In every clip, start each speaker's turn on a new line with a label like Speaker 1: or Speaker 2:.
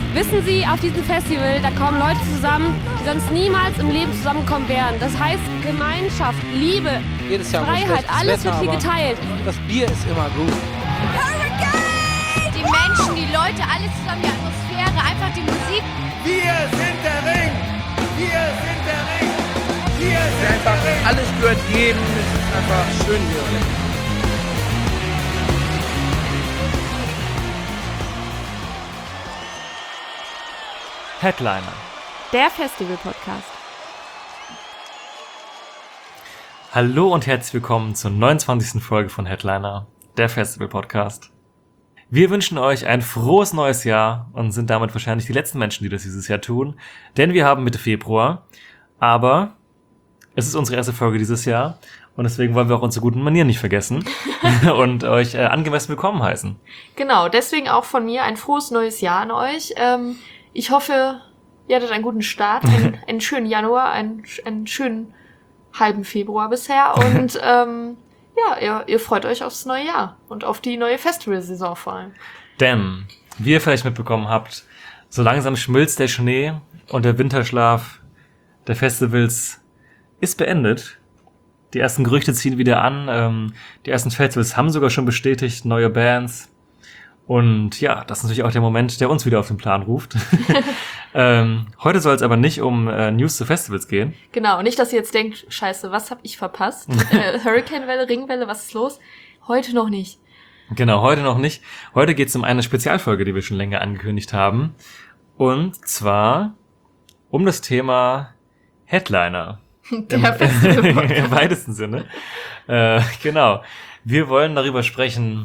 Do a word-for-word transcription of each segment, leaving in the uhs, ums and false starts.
Speaker 1: Wissen Sie, auf diesem Festival, da kommen Leute zusammen, die sonst niemals im Leben zusammenkommen wären. Das heißt Gemeinschaft, Liebe,
Speaker 2: Jedes Jahr
Speaker 1: Freiheit, alles
Speaker 2: Wetter,
Speaker 1: wird hier geteilt.
Speaker 2: Das Bier ist immer gut.
Speaker 3: Hurricane! Die Menschen, die Leute, alles zusammen, die Atmosphäre, einfach die Musik.
Speaker 4: Wir sind der Ring! Wir sind der Ring! Wir sind
Speaker 2: Einfach,
Speaker 4: der Ring!
Speaker 2: alles gehört jedem. Es ist einfach schön hier.
Speaker 5: Headliner.
Speaker 1: Der Festival-Podcast.
Speaker 5: Hallo und herzlich willkommen zur neunundzwanzigsten Folge von Headliner, der Festival-Podcast. Wir wünschen euch ein frohes neues Jahr und sind damit wahrscheinlich die letzten Menschen, die das dieses Jahr tun, denn wir haben Mitte Februar, aber es ist unsere erste Folge dieses Jahr und deswegen wollen wir auch unsere guten Manieren nicht vergessen und euch äh, angemessen willkommen heißen.
Speaker 6: Genau, deswegen auch von mir ein frohes neues Jahr an euch. Ähm, ich hoffe, ihr hattet einen guten Start, einen, einen schönen Januar, einen, einen schönen halben Februar bisher und ähm, ja, ihr, ihr freut euch aufs neue Jahr und auf die neue Festivalsaison vor allem.
Speaker 5: Denn, wie ihr vielleicht mitbekommen habt, so langsam schmilzt der Schnee und der Winterschlaf der Festivals ist beendet. Die ersten Gerüchte ziehen wieder an. Ähm, die ersten Festivals haben sogar schon bestätigt, neue Bands. Und ja, das ist natürlich auch der Moment, der uns wieder auf den Plan ruft. ähm, heute soll es aber nicht um äh, News zu Festivals gehen.
Speaker 6: Genau, nicht, dass ihr jetzt denkt, scheiße, was hab ich verpasst? äh, Hurricane-Welle, Ringwelle, was ist los? Heute noch nicht.
Speaker 5: Genau, heute noch nicht. Heute geht es um eine Spezialfolge, die wir schon länger angekündigt haben. Und zwar um das Thema Headliner.
Speaker 6: Der Festival.
Speaker 5: Im weitesten Sinne. Äh, genau. Wir wollen darüber sprechen,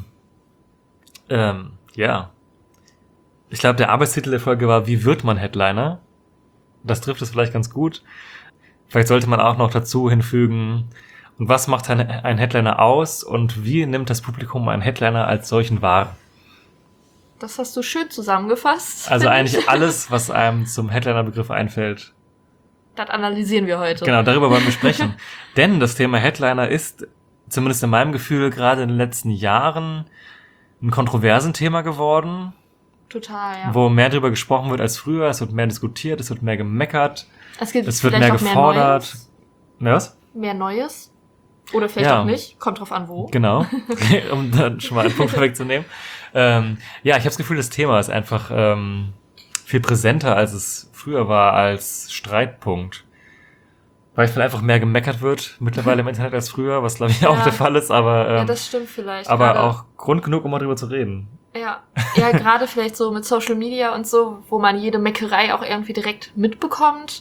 Speaker 5: ähm, ja. Ich glaube, der Arbeitstitel der Folge war, wie wird man Headliner? Das trifft es vielleicht ganz gut. Vielleicht sollte man auch noch dazu hinfügen, und was macht ein, ein Headliner aus und wie nimmt das Publikum einen Headliner als solchen wahr?
Speaker 6: Das hast du schön zusammengefasst.
Speaker 5: Also eigentlich alles, was einem zum Headliner-Begriff einfällt.
Speaker 6: Das analysieren wir heute.
Speaker 5: Genau, darüber wollen wir sprechen. Denn das Thema Headliner ist, zumindest in meinem Gefühl, gerade in den letzten Jahren ein kontroversen Thema geworden.
Speaker 6: Total, ja.
Speaker 5: Wo mehr drüber gesprochen wird als früher. Es wird mehr diskutiert, es wird mehr gemeckert.
Speaker 6: Es, gibt
Speaker 5: es wird
Speaker 6: vielleicht
Speaker 5: mehr
Speaker 6: auch
Speaker 5: gefordert.
Speaker 6: Mehr Neues.
Speaker 5: Was?
Speaker 6: Mehr Neues. Oder vielleicht
Speaker 5: Ja.
Speaker 6: auch nicht. Kommt drauf an, wo.
Speaker 5: Genau, um dann schon mal einen Punkt vorwegzunehmen. Ähm, ja, ich habe das Gefühl, das Thema ist einfach ähm, viel präsenter, als es früher war, als Streitpunkt. Weil vielleicht einfach mehr gemeckert wird mittlerweile im Internet als früher, was glaube ich auch
Speaker 6: Ja.
Speaker 5: der Fall ist, aber ähm,
Speaker 6: Ja, das stimmt vielleicht.
Speaker 5: aber
Speaker 6: gerade,
Speaker 5: auch Grund genug, um mal drüber zu reden.
Speaker 6: Ja, ja, gerade vielleicht so mit Social Media und so, wo man jede Meckerei auch irgendwie direkt mitbekommt,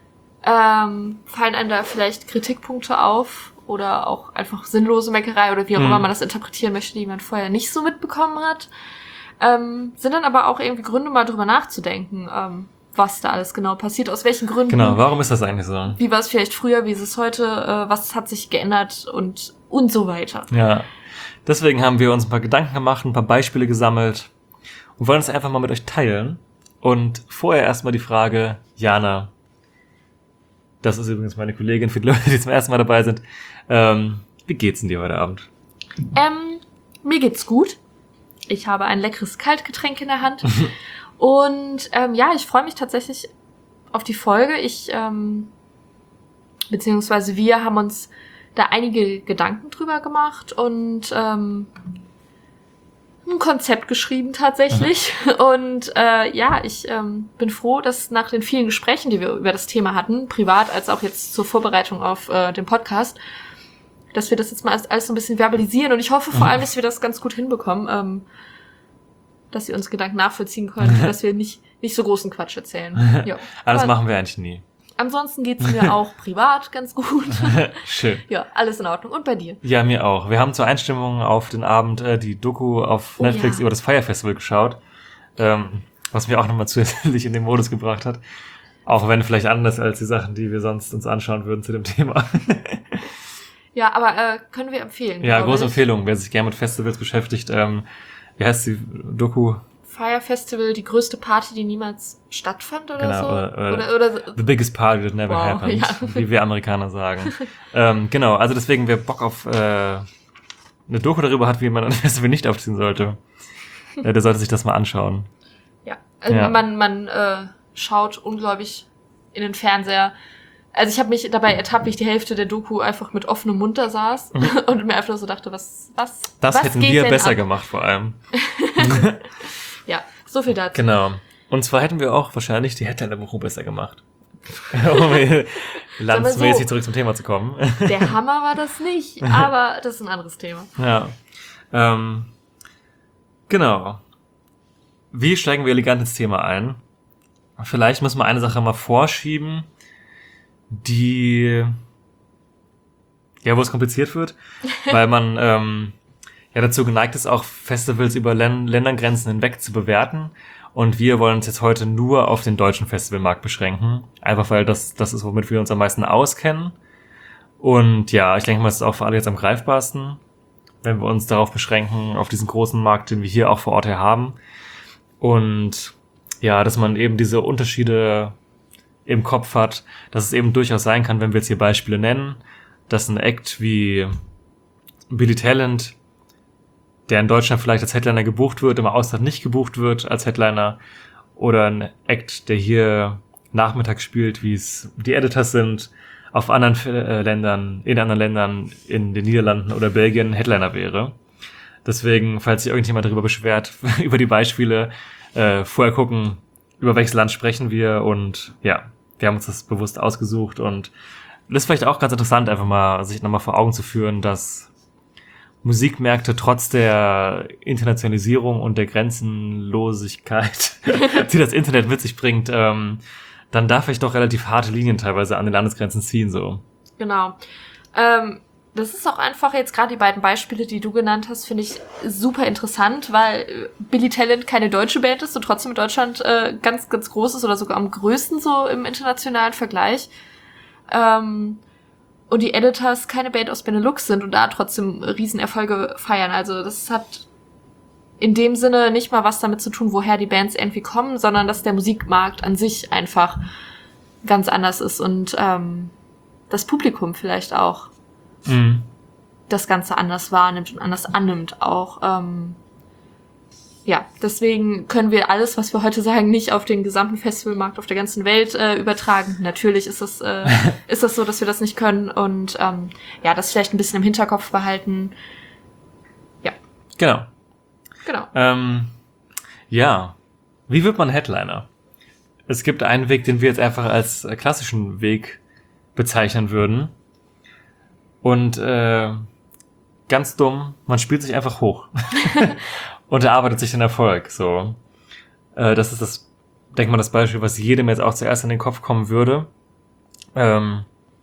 Speaker 6: ähm, fallen einem da vielleicht Kritikpunkte auf oder auch einfach sinnlose Meckerei oder wie auch
Speaker 5: Mhm.
Speaker 6: immer man das interpretieren möchte, die man vorher nicht so mitbekommen hat. Ähm, sind dann aber auch irgendwie Gründe, mal drüber nachzudenken, ähm, was da alles genau passiert, aus welchen Gründen.
Speaker 5: Genau, warum ist das eigentlich so?
Speaker 6: Wie war es vielleicht früher, wie ist es heute, äh, was hat sich geändert und und so weiter.
Speaker 5: Ja, deswegen haben wir uns ein paar Gedanken gemacht, ein paar Beispiele gesammelt und wollen es einfach mal mit euch teilen. Und vorher erstmal die Frage, Jana, das ist übrigens meine Kollegin für die Leute, die zum ersten Mal dabei sind, ähm, wie geht's denn dir heute Abend?
Speaker 6: Ähm, mir geht's gut. Ich habe ein leckeres Kaltgetränk in der Hand. Und ähm, ja, ich freue mich tatsächlich auf die Folge. Ich, ähm, beziehungsweise wir haben uns da einige Gedanken drüber gemacht und ähm, ein Konzept geschrieben tatsächlich. Und äh, ja, ich ähm, bin froh, dass nach den vielen Gesprächen, die wir über das Thema hatten, privat als auch jetzt zur Vorbereitung auf äh, den Podcast, dass wir das jetzt mal alles, alles so ein bisschen verbalisieren. Und ich hoffe vor allem, dass wir das ganz gut hinbekommen, ähm, dass ihr uns Gedanken nachvollziehen könnt, dass wir nicht nicht so großen Quatsch erzählen. Ja.
Speaker 5: Ah, das
Speaker 6: Aber
Speaker 5: machen wir eigentlich nie.
Speaker 6: ansonsten geht's mir auch privat ganz gut.
Speaker 5: Schön.
Speaker 6: Ja, alles in Ordnung. Und bei dir?
Speaker 5: Ja, mir auch. Wir haben zur Einstimmung auf den Abend äh, die Doku auf
Speaker 6: Oh,
Speaker 5: Netflix
Speaker 6: ja.
Speaker 5: über das Fire Festival geschaut, ähm, was mir auch nochmal zusätzlich in den Modus gebracht hat. Auch wenn vielleicht anders als die Sachen, die wir sonst uns anschauen würden zu dem Thema.
Speaker 6: Ja, aber äh, können wir empfehlen.
Speaker 5: Ja,
Speaker 6: glaube
Speaker 5: große
Speaker 6: ich.
Speaker 5: Empfehlung, wer sich gerne mit Festivals beschäftigt. Ähm, wie heißt die Doku?
Speaker 6: Fire Festival, die größte Party, die niemals stattfand oder
Speaker 5: Genau,
Speaker 6: so?
Speaker 5: oder- oder-
Speaker 6: oder, oder
Speaker 5: The biggest party that never
Speaker 6: Wow,
Speaker 5: happened,
Speaker 6: ja.
Speaker 5: wie wir Amerikaner sagen. ähm, genau, also deswegen, wer Bock auf äh, eine Doku darüber hat, wie man ein Festival nicht aufziehen sollte, äh, der sollte sich das mal anschauen.
Speaker 6: Ja, Äh,
Speaker 5: Ja.
Speaker 6: Man, man äh, schaut ungläubig in den Fernseher. Also ich habe mich dabei ertappt, wie ich die Hälfte der Doku einfach mit offenem Mund da saß und mir einfach so dachte, was, was,
Speaker 5: Das
Speaker 6: was
Speaker 5: hätten
Speaker 6: geht
Speaker 5: wir
Speaker 6: denn
Speaker 5: besser
Speaker 6: ab?
Speaker 5: gemacht vor allem.
Speaker 6: Ja, so viel dazu.
Speaker 5: Genau. Und zwar hätten wir auch wahrscheinlich die Headliner-Buchung besser gemacht. Um landsmäßig
Speaker 6: so.
Speaker 5: zurück zum Thema zu kommen.
Speaker 6: Der Hammer war das nicht, aber das ist ein anderes Thema.
Speaker 5: Ja. Ähm, genau. Wie steigen wir elegant ins Thema ein? Vielleicht müssen wir eine Sache mal vorschieben, die, ja, wo es kompliziert wird, weil man ähm, ja dazu geneigt ist, auch Festivals über Län- Ländergrenzen hinweg zu bewerten. Und wir wollen uns jetzt heute nur auf den deutschen Festivalmarkt beschränken. Einfach weil das das ist, womit wir uns am meisten auskennen. Und ja, ich denke mal, es ist auch für alle jetzt am greifbarsten, wenn wir uns darauf beschränken, auf diesen großen Markt, den wir hier auch vor Ort her haben. Und ja, dass man eben diese Unterschiede im Kopf hat, dass es eben durchaus sein kann, wenn wir jetzt hier Beispiele nennen, dass ein Act wie Billy Talent, der in Deutschland vielleicht als Headliner gebucht wird, im Ausland nicht gebucht wird als Headliner, oder ein Act, der hier nachmittags spielt, wie es die Editors sind, auf anderen äh, Ländern, in anderen Ländern, in den Niederlanden oder Belgien Headliner wäre. Deswegen, falls sich irgendjemand darüber beschwert, über die Beispiele, äh, vorher gucken, über welches Land sprechen wir, und ja, wir haben uns das bewusst ausgesucht, und das ist vielleicht auch ganz interessant, einfach mal sich nochmal vor Augen zu führen, dass Musikmärkte trotz der Internationalisierung und der Grenzenlosigkeit, die das Internet mit sich bringt, ähm, dann darf ich doch relativ harte Linien teilweise an den Landesgrenzen ziehen, so.
Speaker 6: Genau. Ähm, das ist auch einfach jetzt gerade die beiden Beispiele, die du genannt hast, finde ich super interessant, weil Billy Talent keine deutsche Band ist und trotzdem in Deutschland äh, ganz, ganz groß ist oder sogar am größten so im internationalen Vergleich. Ähm, und die Editors keine Band aus Benelux sind und da trotzdem Riesenerfolge feiern. Also das hat in dem Sinne nicht mal was damit zu tun, woher die Bands irgendwie kommen, sondern dass der Musikmarkt an sich einfach ganz anders ist und ähm, das Publikum vielleicht auch
Speaker 5: Mhm.
Speaker 6: das Ganze anders wahrnimmt und anders annimmt auch. Ähm, ja, deswegen können wir alles, was wir heute sagen, nicht auf den gesamten Festivalmarkt auf der ganzen Welt äh, übertragen. Natürlich ist das, äh, ist das so, dass wir das nicht können und ähm, ja, das vielleicht ein bisschen im Hinterkopf behalten. Ja,
Speaker 5: Genau.
Speaker 6: genau.
Speaker 5: Ähm, ja, wie wird man Headliner? Es gibt einen Weg, den wir jetzt einfach als äh, klassischen Weg bezeichnen würden. Und äh, ganz dumm, man spielt sich einfach hoch und erarbeitet sich den Erfolg. So, äh, das ist das, denk mal, das Beispiel, was jedem jetzt auch zuerst in den Kopf kommen würde. Ähm,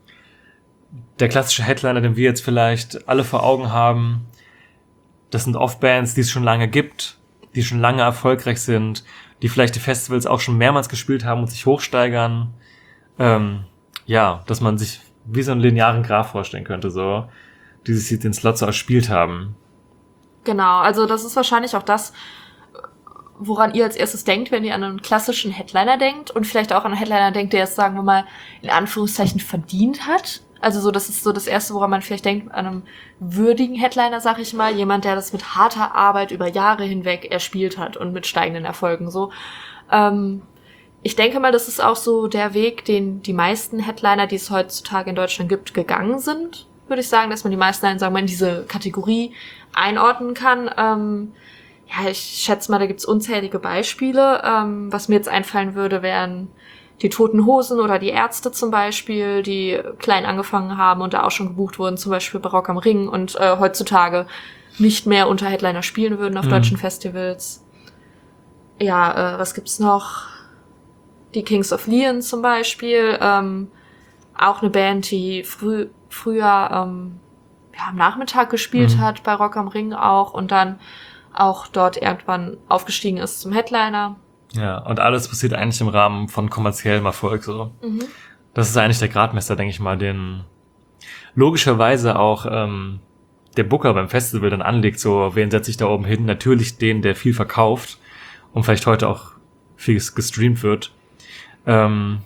Speaker 5: der klassische Headliner, den wir jetzt vielleicht alle vor Augen haben, das sind oft Bands, die es schon lange gibt, die schon lange erfolgreich sind, die vielleicht die Festivals auch schon mehrmals gespielt haben und sich hochsteigern. Ähm, ja, dass man sich wie so einen linearen Graph vorstellen könnte, so, die sich den Slot so erspielt haben.
Speaker 6: Genau, also das ist wahrscheinlich auch das, woran ihr als erstes denkt, wenn ihr an einen klassischen Headliner denkt und vielleicht auch an einen Headliner denkt, der es, sagen wir mal, in Anführungszeichen verdient hat. Also so, das ist so das Erste, woran man vielleicht denkt, an einem würdigen Headliner, sag ich mal, jemand, der das mit harter Arbeit über Jahre hinweg erspielt hat und mit steigenden Erfolgen, so. Ähm, Ich denke mal, das ist auch so der Weg, den die meisten Headliner, die es heutzutage in Deutschland gibt, gegangen sind, würde ich sagen, dass man die meisten, sagen wir mal, in diese Kategorie einordnen kann. Ähm, ja, ich schätze mal, da gibt's unzählige Beispiele. Ähm, was mir jetzt einfallen würde, wären die Toten Hosen oder die Ärzte zum Beispiel, die klein angefangen haben und da auch schon gebucht wurden, zum Beispiel bei Rock am Ring und äh, heutzutage nicht mehr unter Headliner spielen würden auf
Speaker 5: Mhm.
Speaker 6: deutschen Festivals. Ja, äh, was gibt's noch? Die Kings of Leon zum Beispiel, ähm, auch eine Band, die früh, früher ähm, ja, am Nachmittag gespielt
Speaker 5: Mhm.
Speaker 6: hat, bei Rock am Ring auch und dann auch dort irgendwann aufgestiegen ist zum Headliner.
Speaker 5: Ja, und alles passiert eigentlich im Rahmen von kommerziellem Erfolg, so.
Speaker 6: Mhm.
Speaker 5: Das ist eigentlich der Gradmesser, denke ich mal, den logischerweise auch ähm, der Booker beim Festival dann anlegt, so, wen setze ich da oben hin? Natürlich den, der viel verkauft und vielleicht heute auch viel gestreamt wird. Ähm,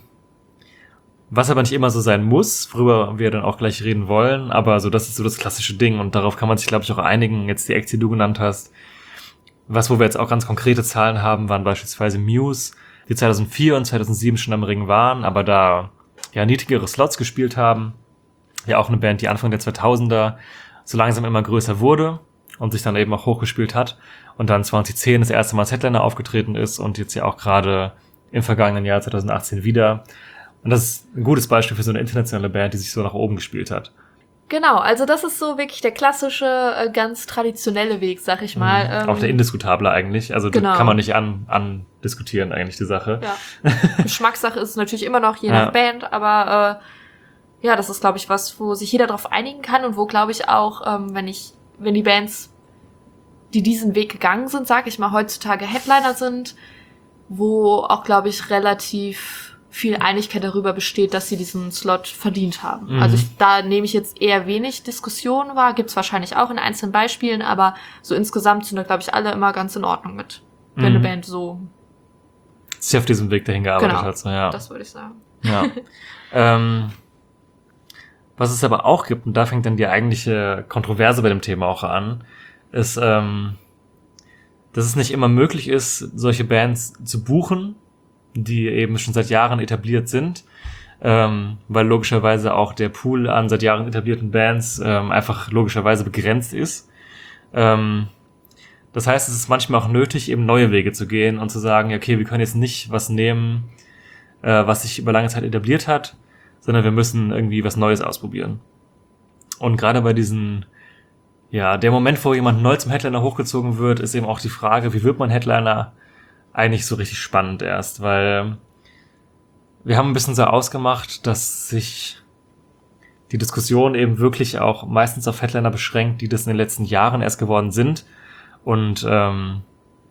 Speaker 5: was aber nicht immer so sein muss, worüber wir dann auch gleich reden wollen, aber so, das ist so das klassische Ding und darauf kann man sich, glaube ich, auch einigen, jetzt die Acts, die du genannt hast. Was, wo wir jetzt auch ganz konkrete Zahlen haben, waren beispielsweise Muse, die zweitausendvier und zweitausendsieben schon am Ring waren, aber da ja niedrigere Slots gespielt haben. Ja, auch eine Band, die Anfang der zweitausender so langsam immer größer wurde und sich dann eben auch hochgespielt hat und dann zweitausendzehn das erste Mal als Headliner aufgetreten ist und jetzt ja auch gerade im vergangenen Jahr zweitausendachtzehn wieder. Und das ist ein gutes Beispiel für so eine internationale Band, die sich so nach oben gespielt hat.
Speaker 6: Genau, also das ist so wirklich der klassische, äh, ganz traditionelle Weg, sag ich mal.
Speaker 5: Mhm.
Speaker 6: Ähm,
Speaker 5: auch der indiskutable eigentlich. Also
Speaker 6: genau.
Speaker 5: kann man nicht an, an diskutieren eigentlich, die Sache.
Speaker 6: Ja. Geschmackssache ist natürlich immer noch je
Speaker 5: Ja.
Speaker 6: nach Band, aber äh, ja, das ist, glaube ich, was, wo sich jeder drauf einigen kann und wo, glaube ich, auch, ähm, wenn ich, wenn die Bands, die diesen Weg gegangen sind, sag ich mal, heutzutage Headliner sind, wo auch, glaube ich, relativ viel Einigkeit darüber besteht, dass sie diesen Slot verdient haben.
Speaker 5: Mhm.
Speaker 6: Also ich, da nehme ich jetzt eher wenig Diskussion wahr, gibt's wahrscheinlich auch in einzelnen Beispielen, aber so insgesamt sind da, glaube ich, alle immer ganz in Ordnung mit, wenn
Speaker 5: Mhm.
Speaker 6: eine Band so,
Speaker 5: Sich auf diesem Weg dahin gearbeitet
Speaker 6: Genau.
Speaker 5: hat. So, ja.
Speaker 6: das würde ich sagen.
Speaker 5: Ja. ähm, was es aber auch gibt, und da fängt dann die eigentliche Kontroverse bei dem Thema auch an, ist, ähm, dass es nicht immer möglich ist, solche Bands zu buchen, die eben schon seit Jahren etabliert sind, ähm, weil logischerweise auch der Pool an seit Jahren etablierten Bands ähm, einfach logischerweise begrenzt ist. Ähm, das heißt, es ist manchmal auch nötig, eben neue Wege zu gehen und zu sagen, okay, wir können jetzt nicht was nehmen, äh, was sich über lange Zeit etabliert hat, sondern wir müssen irgendwie was Neues ausprobieren. Und gerade bei diesen, ja, der Moment, wo jemand neu zum Headliner hochgezogen wird, ist eben auch die Frage, wie wird man Headliner, eigentlich so richtig spannend erst, weil wir haben ein bisschen so ausgemacht, dass sich die Diskussion eben wirklich auch meistens auf Headliner beschränkt, die das in den letzten Jahren erst geworden sind. Und ähm,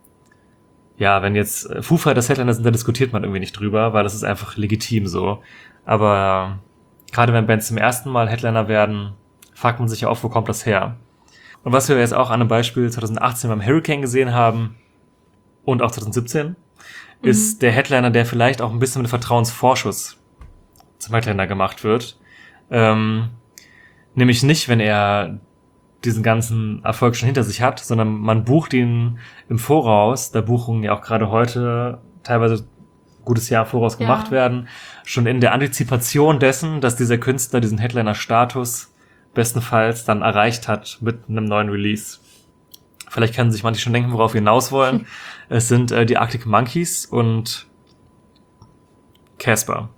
Speaker 5: ja, wenn jetzt Foo Fighters Headliner sind, da diskutiert man irgendwie nicht drüber, weil das ist einfach legitim so. Aber äh, gerade wenn Bands zum ersten Mal Headliner werden, fragt man sich ja oft, wo kommt das her? Und was wir jetzt auch an einem Beispiel zweitausendachtzehn beim Hurricane gesehen haben, und auch zweitausendsiebzehn, mhm. ist der Headliner, der vielleicht auch ein bisschen mit Vertrauensvorschuss zum Headliner gemacht wird. Ähm, nämlich nicht, wenn er diesen ganzen Erfolg schon hinter sich hat, sondern man bucht ihn im Voraus, da Buchungen ja auch gerade heute teilweise ein gutes Jahr voraus gemacht
Speaker 6: Ja.
Speaker 5: werden, schon in der Antizipation dessen, dass dieser Künstler diesen Headliner-Status bestenfalls dann erreicht hat mit einem neuen Release. Vielleicht können sich manche schon denken, worauf wir hinaus wollen. Es sind äh, die Arctic Monkeys und Casper.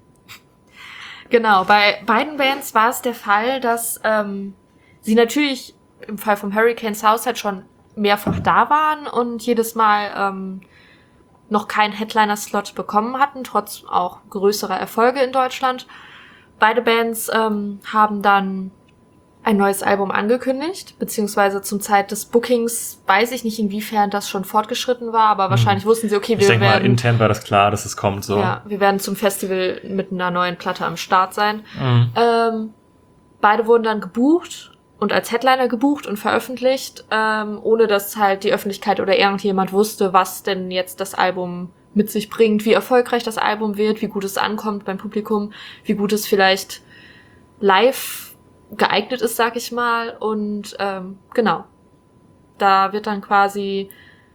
Speaker 6: Genau, bei beiden Bands war es der Fall, dass ähm, sie natürlich im Fall vom Hurricane Southside schon mehrfach da waren und jedes Mal ähm, noch keinen Headliner-Slot bekommen hatten, trotz auch größerer Erfolge in Deutschland. Beide Bands ähm, haben dann ein neues Album angekündigt, beziehungsweise zum Zeit des Bookings weiß ich nicht, inwiefern das schon fortgeschritten war, aber wahrscheinlich
Speaker 5: Hm.
Speaker 6: wussten sie, okay,
Speaker 5: Ich
Speaker 6: wir
Speaker 5: denke mal,
Speaker 6: werden,
Speaker 5: intern war das klar, dass es kommt. So.
Speaker 6: ja, wir werden zum Festival mit einer neuen Platte am Start sein.
Speaker 5: Mhm.
Speaker 6: Ähm, beide wurden dann gebucht und als Headliner gebucht und veröffentlicht, ähm, ohne dass halt die Öffentlichkeit oder irgendjemand wusste, was denn jetzt das Album mit sich bringt, wie erfolgreich das Album wird, wie gut es ankommt beim Publikum, wie gut es vielleicht live geeignet ist, sag ich mal. Und ähm, genau, da wird dann quasi,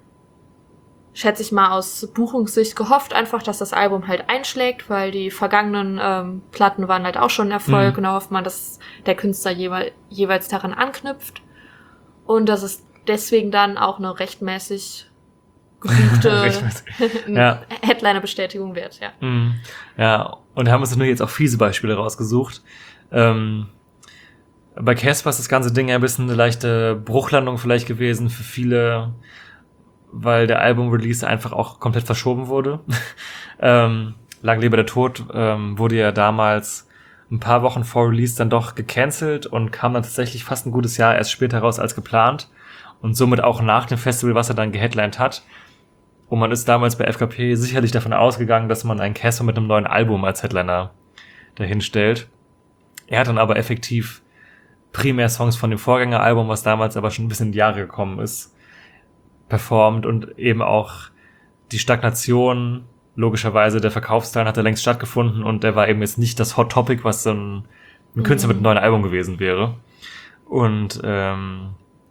Speaker 6: schätze ich mal, aus Buchungssicht gehofft einfach, dass das Album halt einschlägt, weil die vergangenen ähm, Platten waren halt auch schon ein Erfolg.
Speaker 5: Mhm.
Speaker 6: Und da hofft man, dass der Künstler jeweil, jeweils daran anknüpft und dass es deswegen dann auch eine rechtmäßig gebuchte
Speaker 5: Rechtmäßig. Ja.
Speaker 6: Headliner-Bestätigung wird, ja.
Speaker 5: Mhm. Ja, und haben uns nur jetzt auch fiese Beispiele rausgesucht. Ähm, bei Casper ist das ganze Ding ein bisschen eine leichte Bruchlandung vielleicht gewesen für viele, weil der Album-Release einfach auch komplett verschoben wurde. ähm, Lang lebe der Tod ähm, wurde ja damals ein paar Wochen vor Release dann doch gecancelt und kam dann tatsächlich fast ein gutes Jahr erst später raus als geplant und somit auch nach dem Festival, was er dann geheadlined hat. Und man ist damals bei F K P sicherlich davon ausgegangen, dass man einen Casper mit einem neuen Album als Headliner dahin stellt. Er hat dann aber effektiv primär Songs von dem Vorgängeralbum, was damals aber schon ein bisschen in die Jahre gekommen ist, performt und eben auch die Stagnation, logischerweise der Verkaufszahlen hatte längst stattgefunden und der war eben jetzt nicht das Hot Topic, was so ein, ein Künstler mit einem neuen Album gewesen wäre. Und ähm,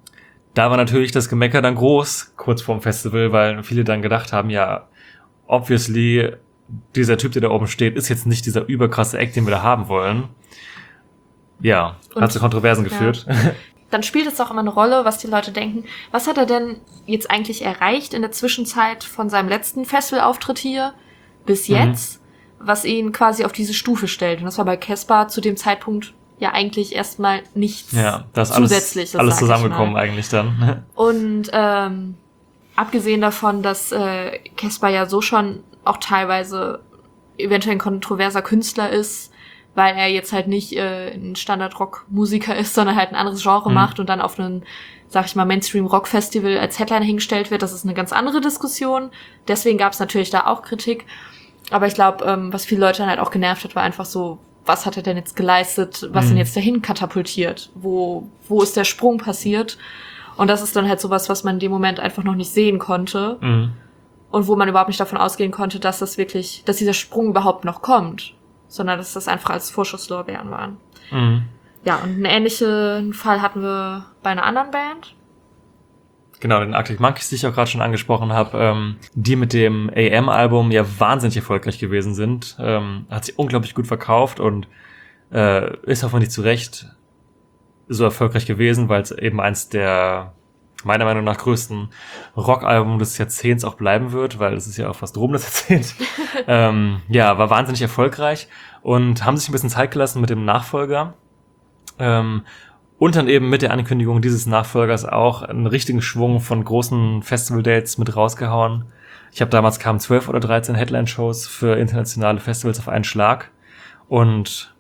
Speaker 5: da war natürlich das Gemecker dann groß, kurz vorm Festival, weil viele dann gedacht haben, ja, obviously, dieser Typ, der da oben steht, ist jetzt nicht dieser überkrasse Act, den wir da haben wollen. Ja,
Speaker 6: Und-
Speaker 5: hat zu Kontroversen geführt.
Speaker 6: Ja. Dann spielt es auch immer eine Rolle, was die Leute denken. Was hat er denn jetzt eigentlich erreicht in der Zwischenzeit von seinem letzten Festivalauftritt hier bis jetzt, mhm. was ihn quasi auf diese Stufe stellt? Und das war bei Caspar zu dem Zeitpunkt ja eigentlich erstmal nichts
Speaker 5: Ja, das ist alles,
Speaker 6: Zusätzliches.
Speaker 5: alles
Speaker 6: sag ich
Speaker 5: zusammengekommen
Speaker 6: mal.
Speaker 5: eigentlich dann.
Speaker 6: Und ähm, abgesehen davon, dass äh, Caspar ja so schon auch teilweise eventuell ein kontroverser Künstler ist, weil er jetzt halt nicht äh, ein Standard-Rock-Musiker ist, sondern halt ein anderes Genre
Speaker 5: Mhm.
Speaker 6: macht und dann auf einen, sag ich mal, Mainstream-Rock-Festival als Headliner hingestellt wird. Das ist eine ganz andere Diskussion. Deswegen gab es natürlich da auch Kritik. Aber ich glaube, ähm, was viele Leute dann halt auch genervt hat, war einfach so, was hat er denn jetzt geleistet, was
Speaker 5: Mhm.
Speaker 6: ihn jetzt dahin katapultiert? Wo, wo ist der Sprung passiert? Und das ist dann halt sowas, was man in dem Moment einfach noch nicht sehen konnte.
Speaker 5: Mhm.
Speaker 6: Und wo man überhaupt nicht davon ausgehen konnte, dass das wirklich, dass dieser Sprung überhaupt noch kommt. Sondern dass das einfach als Vorschusslorbeeren waren.
Speaker 5: Mhm.
Speaker 6: Ja, und einen ähnlichen Fall hatten wir bei einer anderen Band.
Speaker 5: Genau, den Arctic Monkeys, die ich auch gerade schon angesprochen habe, ähm, die mit dem A M-Album ja wahnsinnig erfolgreich gewesen sind. Ähm, hat sich unglaublich gut verkauft und äh, ist hoffentlich zu Recht so erfolgreich gewesen, weil es eben eins der meiner Meinung nach größten Rockalbum des Jahrzehnts auch bleiben wird, weil es ist ja auch fast rum das Jahrzehnt. ähm, ja, war wahnsinnig erfolgreich und haben sich ein bisschen Zeit gelassen mit dem Nachfolger. Ähm, und dann eben mit der Ankündigung dieses Nachfolgers auch einen richtigen Schwung von großen Festival-Dates mit rausgehauen. Ich habe damals kamen zwölf oder dreizehn Headline-Shows für internationale Festivals auf einen Schlag. Und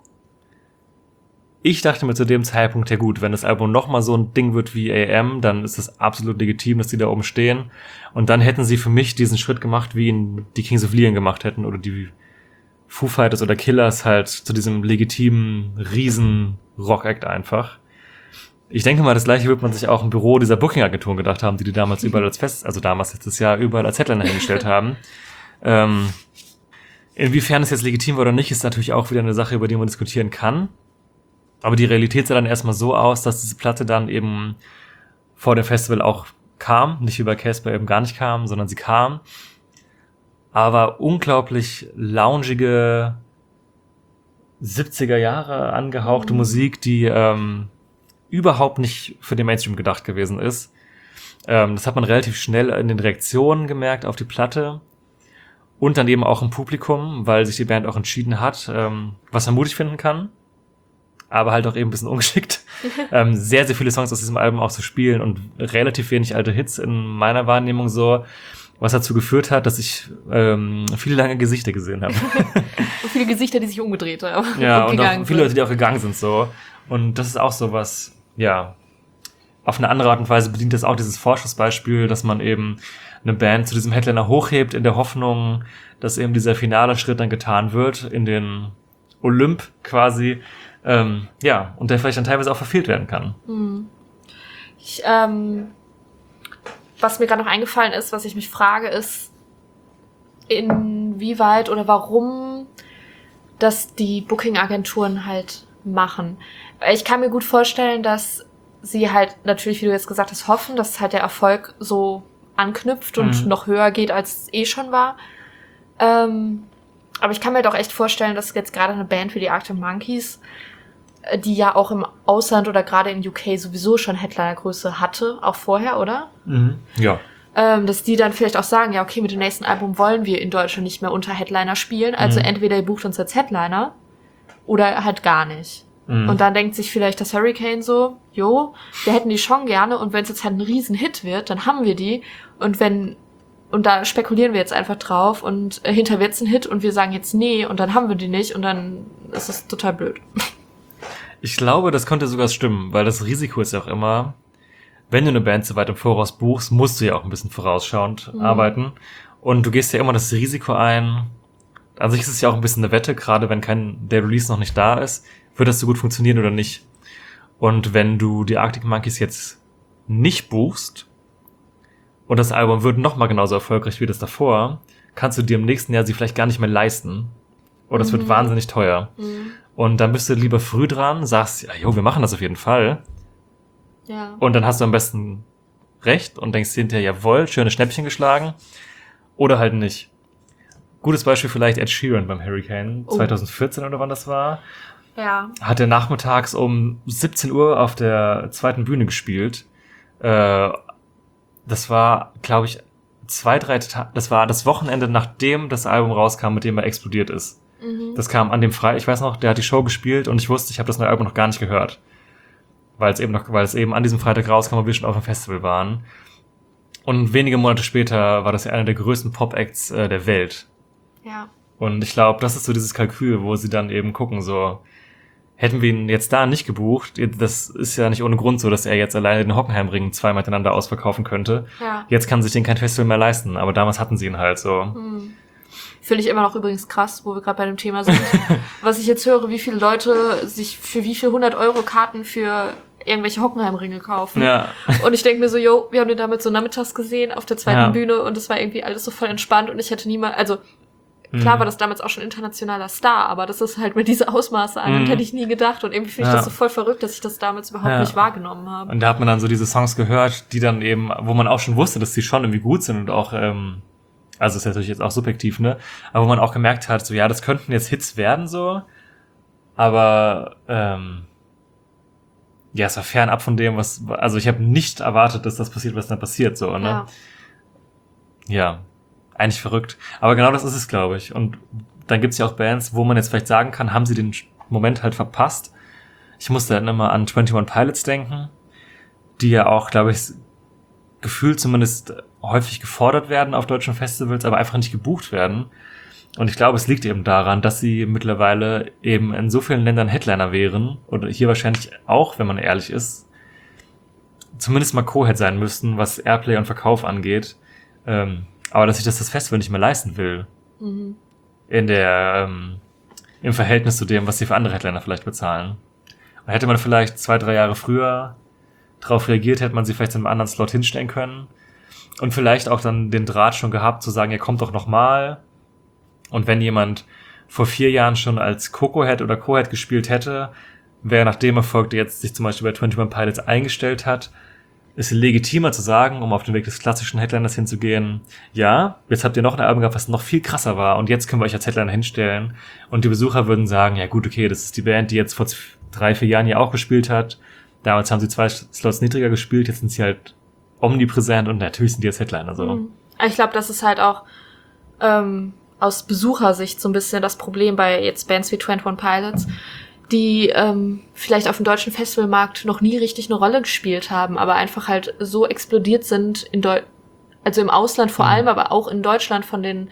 Speaker 5: ich dachte mir zu dem Zeitpunkt, ja gut, wenn das Album nochmal so ein Ding wird wie A M, dann ist es absolut legitim, dass die da oben stehen. Und dann hätten sie für mich diesen Schritt gemacht, wie ihn die Kings of Leon gemacht hätten oder die Foo Fighters oder Killers halt zu diesem legitimen, riesen Rock-Act einfach. Ich denke mal, das gleiche wird man sich auch im Büro dieser Booking-Agenturen gedacht haben, die die damals überall als Fest, also damals letztes Jahr überall als Headliner hingestellt haben. Ähm, inwiefern es jetzt legitim war oder nicht, ist natürlich auch wieder eine Sache, über die man diskutieren kann. Aber die Realität sah dann erstmal so aus, dass diese Platte dann eben vor dem Festival auch kam. Nicht wie bei Caspar eben gar nicht kam, sondern sie kam. Aber unglaublich loungige siebziger Jahre angehauchte
Speaker 6: Mhm.
Speaker 5: Musik, die ähm, überhaupt nicht für den Mainstream gedacht gewesen ist. Ähm, das hat man relativ schnell in den Reaktionen gemerkt auf die Platte. Und dann eben auch im Publikum, weil sich die Band auch entschieden hat, ähm, was man mutig finden kann. Aber halt auch eben ein bisschen ungeschickt, ähm, sehr, sehr viele Songs aus diesem Album auch zu spielen und relativ wenig alte Hits in meiner Wahrnehmung so, was dazu geführt hat, dass ich ähm, viele lange Gesichter gesehen habe.
Speaker 6: Und viele Gesichter, die sich umgedreht haben.
Speaker 5: Ja, und,
Speaker 6: gegangen
Speaker 5: auch viele
Speaker 6: sind.
Speaker 5: Leute, die auch gegangen sind so. Und das ist auch so was, ja, auf eine andere Art und Weise bedient das auch dieses Vorschussbeispiel, dass man eben eine Band zu diesem Headliner hochhebt in der Hoffnung, dass eben dieser finale Schritt dann getan wird in den Olymp quasi. Ähm, ja, und der vielleicht dann teilweise auch verfehlt werden kann.
Speaker 6: Ich, ähm, was mir gerade noch eingefallen ist, was ich mich frage, ist, inwieweit oder warum das die Booking-Agenturen halt machen. Ich kann mir gut vorstellen, dass sie halt natürlich, wie du jetzt gesagt hast, hoffen, dass halt der Erfolg so anknüpft und
Speaker 5: Mhm.
Speaker 6: noch höher geht, als es eh schon war. Ähm, aber ich kann mir doch echt vorstellen, dass jetzt gerade eine Band wie die Arctic Monkeys, äh, die ja auch im Ausland oder gerade in U K sowieso schon Headliner-Größe hatte, auch vorher, oder?
Speaker 5: Ja.
Speaker 6: Ähm, dass die dann vielleicht auch sagen, ja, okay, mit dem nächsten Album wollen wir in Deutschland nicht mehr unter Headliner spielen, also
Speaker 5: Mhm.
Speaker 6: entweder ihr bucht uns als Headliner oder halt gar nicht.
Speaker 5: Mhm.
Speaker 6: Und dann denkt sich vielleicht das Hurricane so, jo, wir hätten die schon gerne und wenn es jetzt halt ein Riesen-Hit wird, dann haben wir die und wenn, und da spekulieren wir jetzt einfach drauf und äh, hinter wird's ein Hit und wir sagen jetzt nee und dann haben wir die nicht und dann ist es total blöd.
Speaker 5: Ich glaube, das könnte sogar stimmen, weil das Risiko ist ja auch immer, wenn du eine Band so weit im Voraus buchst, musst du ja auch ein bisschen vorausschauend
Speaker 6: Mhm.
Speaker 5: arbeiten. Und du gehst ja immer das Risiko ein. An sich ist es ja auch ein bisschen eine Wette, gerade wenn kein der Release noch nicht da ist, wird das so gut funktionieren oder nicht. Und wenn du die Arctic Monkeys jetzt nicht buchst und das Album wird noch mal genauso erfolgreich wie das davor, kannst du dir im nächsten Jahr sie vielleicht gar nicht mehr leisten. Oder es wird
Speaker 6: Mhm.
Speaker 5: wahnsinnig teuer. Und dann bist du lieber früh dran, sagst, ja, jo, wir machen das auf jeden Fall.
Speaker 6: Ja.
Speaker 5: Und dann hast du am besten recht und denkst hinterher, jawohl, schöne Schnäppchen geschlagen. Oder halt nicht. Gutes Beispiel vielleicht Ed Sheeran beim Hurricane
Speaker 6: Oh.
Speaker 5: zwanzig vierzehn oder wann das war.
Speaker 6: Ja.
Speaker 5: Hat er nachmittags um siebzehn Uhr auf der zweiten Bühne gespielt. Äh, das war, glaube ich, zwei, drei Tage, das war das Wochenende, nachdem das Album rauskam, mit dem er explodiert ist.
Speaker 6: Mhm.
Speaker 5: Das kam an dem Freitag, ich weiß noch, der hat die Show gespielt und ich wusste, ich habe das neue Album noch gar nicht gehört. Weil es eben noch, weil es eben an diesem Freitag rauskam und wir schon auf dem Festival waren. Und wenige Monate später war das ja einer der größten Pop-Acts äh, der Welt.
Speaker 6: Ja.
Speaker 5: Und ich glaube, das ist so dieses Kalkül, wo sie dann eben gucken, so, hätten wir ihn jetzt da nicht gebucht, das ist ja nicht ohne Grund so, dass er jetzt alleine den Hockenheimring zweimal miteinander ausverkaufen könnte.
Speaker 6: Ja.
Speaker 5: Jetzt kann sich den kein Festival mehr leisten, aber damals hatten sie ihn halt so.
Speaker 6: Hm. Finde ich immer noch übrigens krass, wo wir gerade bei dem Thema sind. Was ich jetzt höre, wie viele Leute sich für wie viel hundert Euro Karten für irgendwelche Hockenheimringe kaufen.
Speaker 5: Ja.
Speaker 6: Und ich denke mir so, yo, wir haben den damals so nachmittags gesehen auf der zweiten
Speaker 5: Ja.
Speaker 6: Bühne und es war irgendwie alles so voll entspannt und ich hätte niemals, also klar war das damals auch schon internationaler Star, aber dass es halt mit diese Ausmaße annimmt,
Speaker 5: Mhm.
Speaker 6: hätte ich nie gedacht und irgendwie finde ich
Speaker 5: Ja.
Speaker 6: das so voll verrückt, dass ich das damals überhaupt
Speaker 5: Ja.
Speaker 6: nicht wahrgenommen habe.
Speaker 5: Und da hat man dann so diese Songs gehört, die dann eben, wo man auch schon wusste, dass die schon irgendwie gut sind und auch, ähm, also ist natürlich jetzt auch subjektiv, ne? Aber wo man auch gemerkt hat, so ja, das könnten jetzt Hits werden so, aber ähm, ja, es war fernab von dem, was, also ich habe nicht erwartet, dass das passiert, was dann passiert, so, ne?
Speaker 6: Ja.
Speaker 5: Ja, eigentlich verrückt. Aber genau das ist es, glaube ich. Und dann gibt's ja auch Bands, wo man jetzt vielleicht sagen kann, haben sie den Moment halt verpasst. Ich musste dann immer an twenty-one Pilots denken, die ja auch, glaube ich, gefühlt zumindest häufig gefordert werden auf deutschen Festivals, aber einfach nicht gebucht werden. Und ich glaube, es liegt eben daran, dass sie mittlerweile eben in so vielen Ländern Headliner wären, oder hier wahrscheinlich auch, wenn man ehrlich ist, zumindest mal Co-Head sein müssten, was Airplay und Verkauf angeht. Ähm, aber dass sich das das Festival nicht mehr leisten will.
Speaker 6: Mhm.
Speaker 5: In der, ähm, im Verhältnis zu dem, was sie für andere Headliner vielleicht bezahlen. Und hätte man vielleicht zwei, drei Jahre früher drauf reagiert, hätte man sie vielleicht in einem anderen Slot hinstellen können. Und vielleicht auch dann den Draht schon gehabt, zu sagen, ihr kommt doch noch mal. Und wenn jemand vor vier Jahren schon als Coco-Head oder Co-Head gespielt hätte, wäre nach dem Erfolg, der jetzt sich zum Beispiel bei twenty-one Pilots eingestellt hat, ist legitimer zu sagen, um auf den Weg des klassischen Headliners hinzugehen, ja, jetzt habt ihr noch ein Album gehabt, was noch viel krasser war und jetzt können wir euch als Headliner hinstellen. Und die Besucher würden sagen, ja gut, okay, das ist die Band, die jetzt vor drei, vier Jahren ja auch gespielt hat. Damals haben sie zwei Slots niedriger gespielt, jetzt sind sie halt omnipräsent und natürlich sind die jetzt Headliner so.
Speaker 6: Mhm. Ich glaube, das ist halt auch ähm, aus Besuchersicht so ein bisschen das Problem bei jetzt Bands wie twenty-one Pilots, die ähm, vielleicht auf dem deutschen Festivalmarkt noch nie richtig eine Rolle gespielt haben, aber einfach halt so explodiert sind, in Deu- also im Ausland vor
Speaker 5: Mhm.
Speaker 6: allem, aber auch in Deutschland von den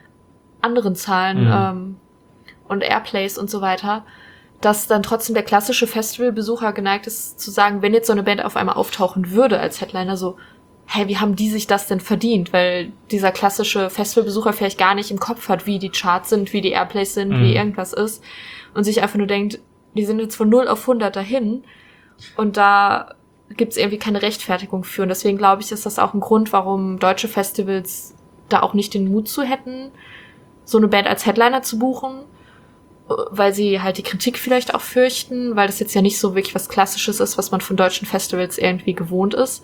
Speaker 6: anderen Zahlen
Speaker 5: Mhm.
Speaker 6: ähm, und Airplays und so weiter, dass dann trotzdem der klassische Festivalbesucher geneigt ist zu sagen, wenn jetzt so eine Band auf einmal auftauchen würde als Headliner, so, hey, wie haben die sich das denn verdient? Weil dieser klassische Festivalbesucher vielleicht gar nicht im Kopf hat, wie die Charts sind, wie die Airplays sind,
Speaker 5: Mhm.
Speaker 6: wie irgendwas ist und sich einfach nur denkt, die sind jetzt von null auf hundert dahin und da gibt's irgendwie keine Rechtfertigung für. Und deswegen glaube ich, ist das auch ein Grund, warum deutsche Festivals da auch nicht den Mut zu hätten, so eine Band als Headliner zu buchen, weil sie halt die Kritik vielleicht auch fürchten, weil das jetzt ja nicht so wirklich was Klassisches ist, was man von deutschen Festivals irgendwie gewohnt ist.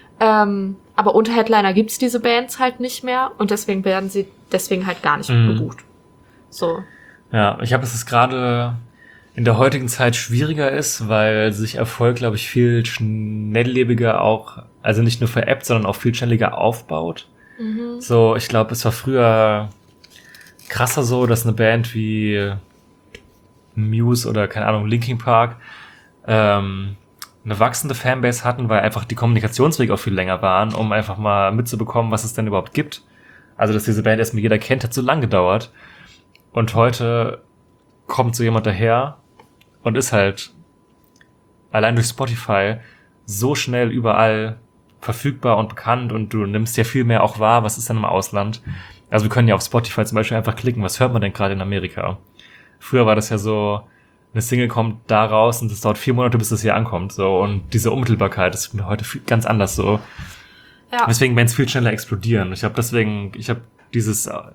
Speaker 6: Ähm, aber unter Headliner gibt's diese Bands halt nicht mehr und deswegen werden sie deswegen halt gar nicht
Speaker 5: Mhm.
Speaker 6: gebucht. So.
Speaker 5: Ja, ich habe, dass es gerade in der heutigen Zeit schwieriger ist, weil sich Erfolg, glaube ich, viel schnelllebiger auch, also nicht nur veräppt, sondern auch viel schneller aufbaut.
Speaker 6: Mhm.
Speaker 5: So, ich glaube, es war früher krasser so, dass eine Band wie Muse oder, keine Ahnung, Linkin Park ähm, eine wachsende Fanbase hatten, weil einfach die Kommunikationswege auch viel länger waren, um einfach mal mitzubekommen, was es denn überhaupt gibt. Also, dass diese Band erstmal jeder kennt, hat so lang gedauert. Und heute kommt so jemand daher und ist halt allein durch Spotify so schnell überall verfügbar und bekannt und du nimmst ja viel mehr auch wahr, was ist denn im Ausland. Also wir können ja auf Spotify zum Beispiel einfach klicken, was hört man denn gerade in Amerika? Früher war das ja so, eine Single kommt da raus und es dauert vier Monate, bis das hier ankommt. So, und diese Unmittelbarkeit ist heute viel, ganz anders so.
Speaker 6: Ja.
Speaker 5: Deswegen Bands viel schneller explodieren. Ich habe deswegen, ich habe dieses, äh,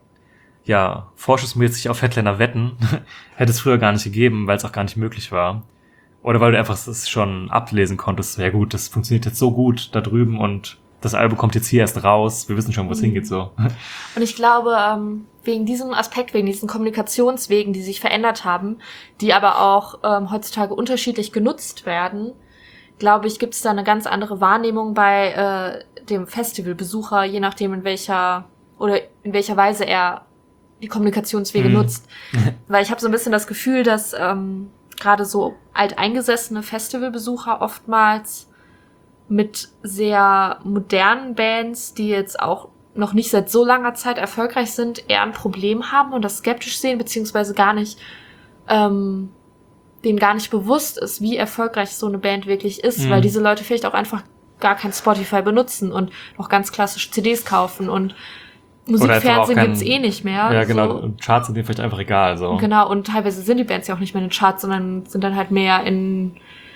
Speaker 5: ja, vorschussmäßig auf Headliner wetten, hätte es früher gar nicht gegeben, weil es auch gar nicht möglich war. Oder weil du einfach es schon ablesen konntest, so, ja gut, das funktioniert jetzt so gut da drüben und das Album kommt jetzt hier erst raus, wir wissen schon, wo es mhm. hingeht, so.
Speaker 6: Und ich glaube, ähm, wegen diesem Aspekt, wegen diesen Kommunikationswegen, die sich verändert haben, die aber auch ähm, heutzutage unterschiedlich genutzt werden, glaube ich, gibt es da eine ganz andere Wahrnehmung bei äh, dem Festivalbesucher, je nachdem in welcher oder in welcher Weise er die Kommunikationswege mhm. nutzt. Weil ich habe so ein bisschen das Gefühl, dass ähm, gerade so alteingesessene Festivalbesucher oftmals mit sehr modernen Bands, die jetzt auch noch nicht seit so langer Zeit erfolgreich sind, eher ein Problem haben und das skeptisch sehen, beziehungsweise gar nicht, ähm, denen gar nicht bewusst ist, wie erfolgreich so eine Band wirklich ist, mhm. weil diese Leute vielleicht auch einfach gar kein Spotify benutzen und noch ganz klassisch C Ds kaufen und Musikfernsehen kein, gibt's eh nicht mehr.
Speaker 5: Ja, genau,
Speaker 6: so.
Speaker 5: Und Charts sind denen vielleicht einfach egal, so.
Speaker 6: Genau, und teilweise sind die Bands ja auch nicht mehr in den Charts, sondern sind dann halt mehr in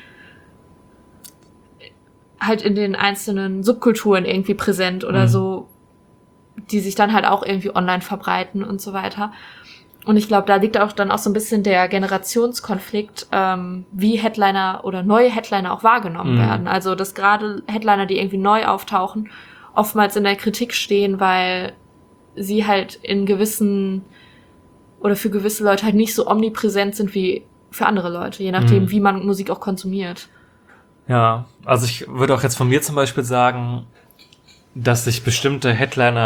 Speaker 6: halt in den einzelnen Subkulturen irgendwie präsent oder mhm. so, die sich dann halt auch irgendwie online verbreiten und so weiter. Und ich glaube, da liegt auch dann auch so ein bisschen der Generationskonflikt, ähm, wie Headliner oder neue Headliner auch wahrgenommen mhm. werden. Also, dass gerade Headliner, die irgendwie neu auftauchen, oftmals in der Kritik stehen, weil sie halt in gewissen oder für gewisse Leute halt nicht so omnipräsent sind wie für andere Leute, je nachdem, mhm. wie man Musik auch konsumiert.
Speaker 5: Ja, also ich würde auch jetzt von mir zum Beispiel sagen, dass ich bestimmte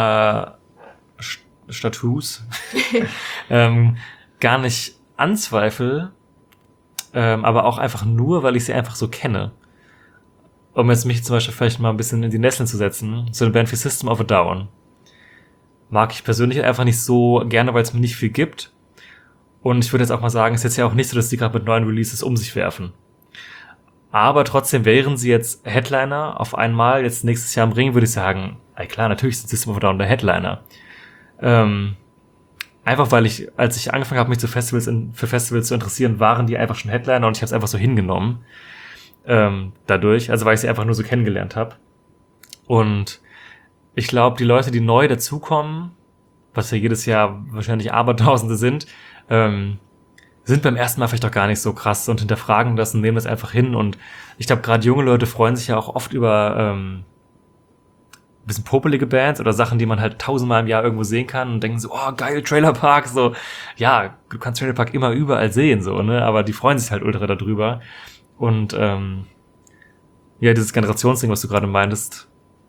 Speaker 5: Headliner-Status ähm, gar nicht anzweifle, ähm, aber auch einfach nur, weil ich sie einfach so kenne. Um jetzt mich zum Beispiel vielleicht mal ein bisschen in die Nesseln zu setzen, so eine Band wie System of a Down mag ich persönlich einfach nicht so gerne, weil es mir nicht viel gibt. Und ich würde jetzt auch mal sagen, es ist jetzt ja auch nicht so, dass die gerade mit neuen Releases um sich werfen. Aber trotzdem wären sie jetzt Headliner auf einmal jetzt nächstes Jahr im Ring, würde ich sagen, ey klar, natürlich sind System of a Down der Headliner. Ähm, einfach weil ich, als ich angefangen habe, mich zu Festivals in, für Festivals zu interessieren, waren die einfach schon Headliner und ich habe es einfach so hingenommen. Ähm, dadurch, also weil ich sie einfach nur so kennengelernt habe. Und ich glaube, die Leute, die neu dazukommen, was ja jedes Jahr wahrscheinlich Abertausende sind, ähm, sind beim ersten Mal vielleicht auch gar nicht so krass und hinterfragen das und nehmen das einfach hin. Und ich glaube, gerade junge Leute freuen sich ja auch oft über ähm, ein bisschen popelige Bands oder Sachen, die man halt tausendmal im Jahr irgendwo sehen kann und denken so, oh, geil, Trailerpark, so. Ja, du kannst Trailerpark immer überall sehen, so, ne, aber die freuen sich halt ultra darüber. Und ähm, ja, dieses Generationsding, was du gerade meintest,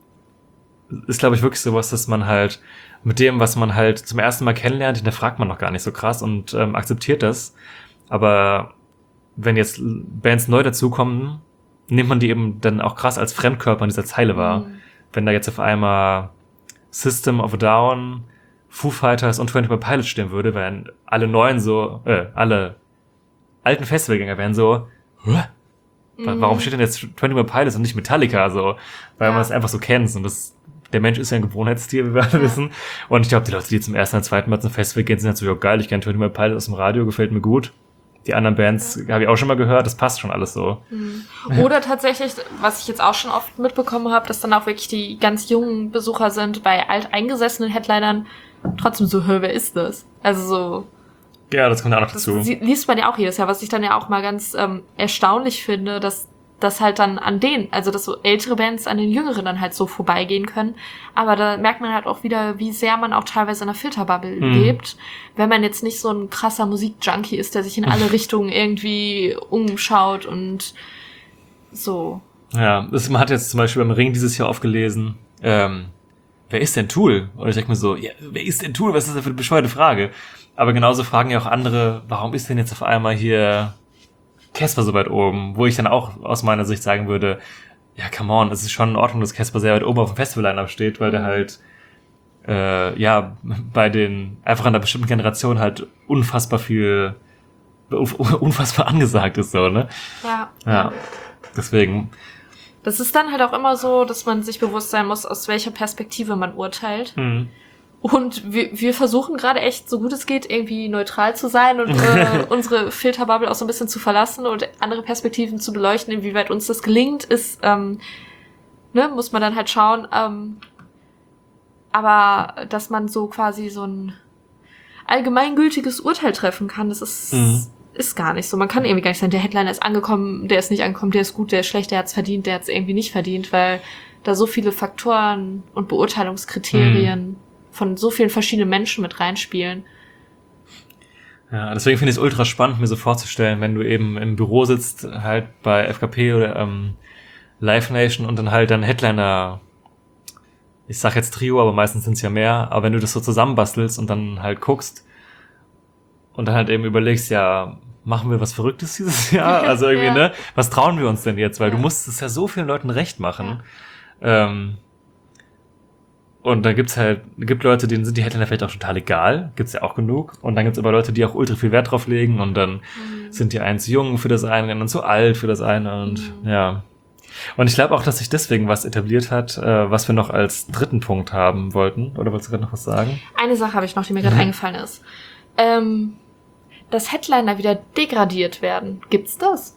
Speaker 5: ist, glaube ich, wirklich sowas, dass man halt mit dem, was man halt zum ersten Mal kennenlernt, hinterfragt man noch gar nicht so krass und ähm, akzeptiert das. Aber wenn jetzt Bands neu dazukommen, nimmt man die eben dann auch krass als Fremdkörper in dieser Zeile wahr. Mhm. Wenn da jetzt auf einmal System of a Down, Foo Fighters und twenty-one Pilots stehen würde, wären alle neuen so, äh, alle alten Festivalgänger wären so, Hä? Mhm. Warum steht denn jetzt twenty-one Pilots und nicht Metallica, so? Weil ja. man das einfach so kennt und das, der Mensch ist ja ein Gewohnheitstier, wie wir alle ja. wissen. Und ich glaube, die Leute, die zum ersten oder zweiten Mal zum Festival gehen, sind natürlich auch geil. Ich kenne twenty-one Pilots aus dem Radio, gefällt mir gut. Die anderen Bands ja. habe ich auch schon mal gehört, das passt schon alles so.
Speaker 6: Mhm. Oder tatsächlich, was ich jetzt auch schon oft mitbekommen habe, dass dann auch wirklich die ganz jungen Besucher sind, bei alteingesessenen Headlinern trotzdem so, hör, wer ist das? Also so...
Speaker 5: Ja, das kommt ja auch noch
Speaker 6: das
Speaker 5: dazu.
Speaker 6: Liest man ja auch jedes Jahr, was ich dann ja auch mal ganz ähm, erstaunlich finde, dass das halt dann an denen, also dass so ältere Bands an den Jüngeren dann halt so vorbeigehen können. Aber da merkt man halt auch wieder, wie sehr man auch teilweise in einer Filterbubble mhm. lebt, wenn man jetzt nicht so ein krasser Musikjunkie ist, der sich in alle Richtungen irgendwie umschaut und so.
Speaker 5: Ja, das, man hat jetzt zum Beispiel beim Ring dieses Jahr aufgelesen, ähm, wer ist denn Tool? Und ich denke mir so, ja, wer ist denn Tool? Was ist das denn für eine bescheuerte Frage? Aber genauso fragen ja auch andere, warum ist denn jetzt auf einmal hier Casper so weit oben? Wo ich dann auch aus meiner Sicht sagen würde, ja, come on, es ist schon in Ordnung, dass Casper sehr weit oben auf dem Festival-Line-Up steht, weil der halt, äh, ja, bei den, einfach an einer bestimmten Generation halt unfassbar viel, unfassbar angesagt ist, so, ne?
Speaker 6: Ja.
Speaker 5: Ja, deswegen.
Speaker 6: Das ist dann halt auch immer so, dass man sich bewusst sein muss, aus welcher Perspektive man urteilt. Mhm. Und wir, wir versuchen gerade echt, so gut es geht, irgendwie neutral zu sein und äh, unsere Filterbubble auch so ein bisschen zu verlassen und andere Perspektiven zu beleuchten. Inwieweit uns das gelingt, ist, ähm, ne, muss man dann halt schauen. Ähm, aber dass man so quasi so ein allgemeingültiges Urteil treffen kann, das ist, mhm. ist gar nicht so. Man kann irgendwie gar nicht sagen, der Headliner ist angekommen, der ist nicht angekommen, der ist gut, der ist schlecht, der hat's verdient, der hat's irgendwie nicht verdient, weil da so viele Faktoren und Beurteilungskriterien mhm. von so vielen verschiedenen Menschen mit reinspielen.
Speaker 5: Ja, deswegen finde ich es ultra spannend, mir so vorzustellen, wenn du eben im Büro sitzt, halt bei F K P oder ähm, Live Nation und dann halt dann Headliner, ich sag jetzt Trio, aber meistens sind es ja mehr, aber wenn du das so zusammenbastelst und dann halt guckst und dann halt eben überlegst, ja, machen wir was Verrücktes dieses Jahr? Also irgendwie, ja. ne? Was trauen wir uns denn jetzt? Weil ja. du musst es ja so vielen Leuten recht machen. Ja. Ähm, Und dann gibt's halt, gibt Leute, denen sind die Headliner vielleicht auch total egal. Gibt's ja auch genug. Und dann gibt's aber Leute, die auch ultra viel Wert drauf legen. Und dann mhm. sind die einen zu jung für das eine, und dann zu alt für das eine. Und mhm. ja. Und ich glaube auch, dass sich deswegen was etabliert hat, äh, was wir noch als dritten Punkt haben wollten. Oder wolltest du gerade noch was sagen?
Speaker 6: Eine Sache habe ich noch, die mir gerade mhm. eingefallen ist. Ähm, dass Headliner wieder degradiert werden. Gibt's das?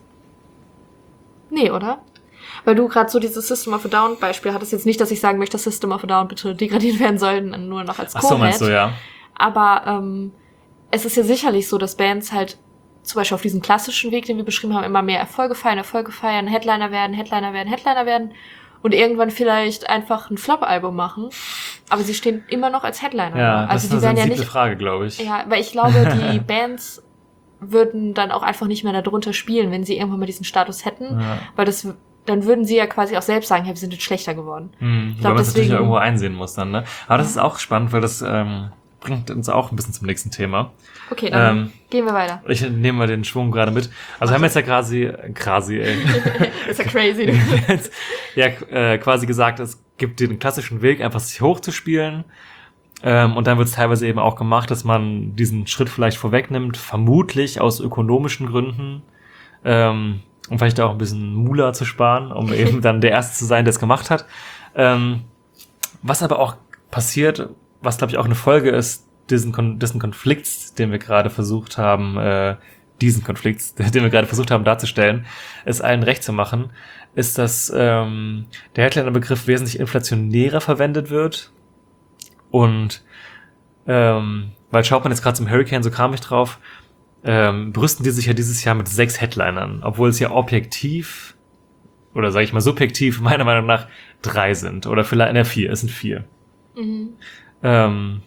Speaker 6: Nee, oder? Weil du gerade so dieses System of a Down Beispiel hattest, jetzt nicht, dass ich sagen möchte, dass System of a Down bitte degradiert werden sollten, nur noch als Co-Head.
Speaker 5: Ach so, meinst du, ja.
Speaker 6: Aber ähm, es ist ja sicherlich so, dass Bands halt zum Beispiel auf diesen klassischen Weg, den wir beschrieben haben, immer mehr Erfolge feiern, Erfolge feiern, Headliner werden, Headliner werden, Headliner werden und irgendwann vielleicht einfach ein Flop-Album machen. Aber sie stehen immer noch als Headliner.
Speaker 5: Ja,
Speaker 6: also
Speaker 5: das
Speaker 6: die
Speaker 5: ist
Speaker 6: werden
Speaker 5: eine
Speaker 6: ja nicht,
Speaker 5: Frage, glaube ich.
Speaker 6: Ja, weil ich glaube, die Bands würden dann auch einfach nicht mehr darunter spielen, wenn sie irgendwann mal diesen Status hätten, ja. weil das dann würden sie ja quasi auch selbst sagen, hey, wir sind jetzt schlechter geworden.
Speaker 5: Hm, ich glaube, man das natürlich irgendwo einsehen muss dann, ne? Aber das ist auch spannend, weil das ähm, bringt uns auch ein bisschen zum nächsten Thema.
Speaker 6: Okay, dann
Speaker 5: ähm,
Speaker 6: gehen wir weiter.
Speaker 5: Ich nehme mal den Schwung gerade mit. Also wir haben jetzt ja quasi, quasi, ey.
Speaker 6: Ist ja crazy.
Speaker 5: jetzt, ja, äh, quasi gesagt, es gibt den klassischen Weg, einfach sich hochzuspielen. Ähm, und dann wird es teilweise eben auch gemacht, dass man diesen Schritt vielleicht vorwegnimmt, vermutlich aus ökonomischen Gründen. Ähm, um vielleicht auch ein bisschen Mula zu sparen, um eben dann der Erste zu sein, der es gemacht hat. Ähm, was aber auch passiert, was glaube ich auch eine Folge ist, diesen, Kon- diesen Konflikts, den wir gerade versucht haben, äh, diesen Konflikt, den wir gerade versucht haben darzustellen, es allen recht zu machen, ist, dass ähm, der Headliner-Begriff wesentlich inflationärer verwendet wird. Und ähm, weil schaut man jetzt gerade zum Hurricane, so kam ich drauf, Ähm, brüsten die sich ja dieses Jahr mit sechs Headlinern, obwohl es ja objektiv oder sage ich mal subjektiv meiner Meinung nach drei sind oder vielleicht ne, vier, es sind vier. Mhm. Ähm,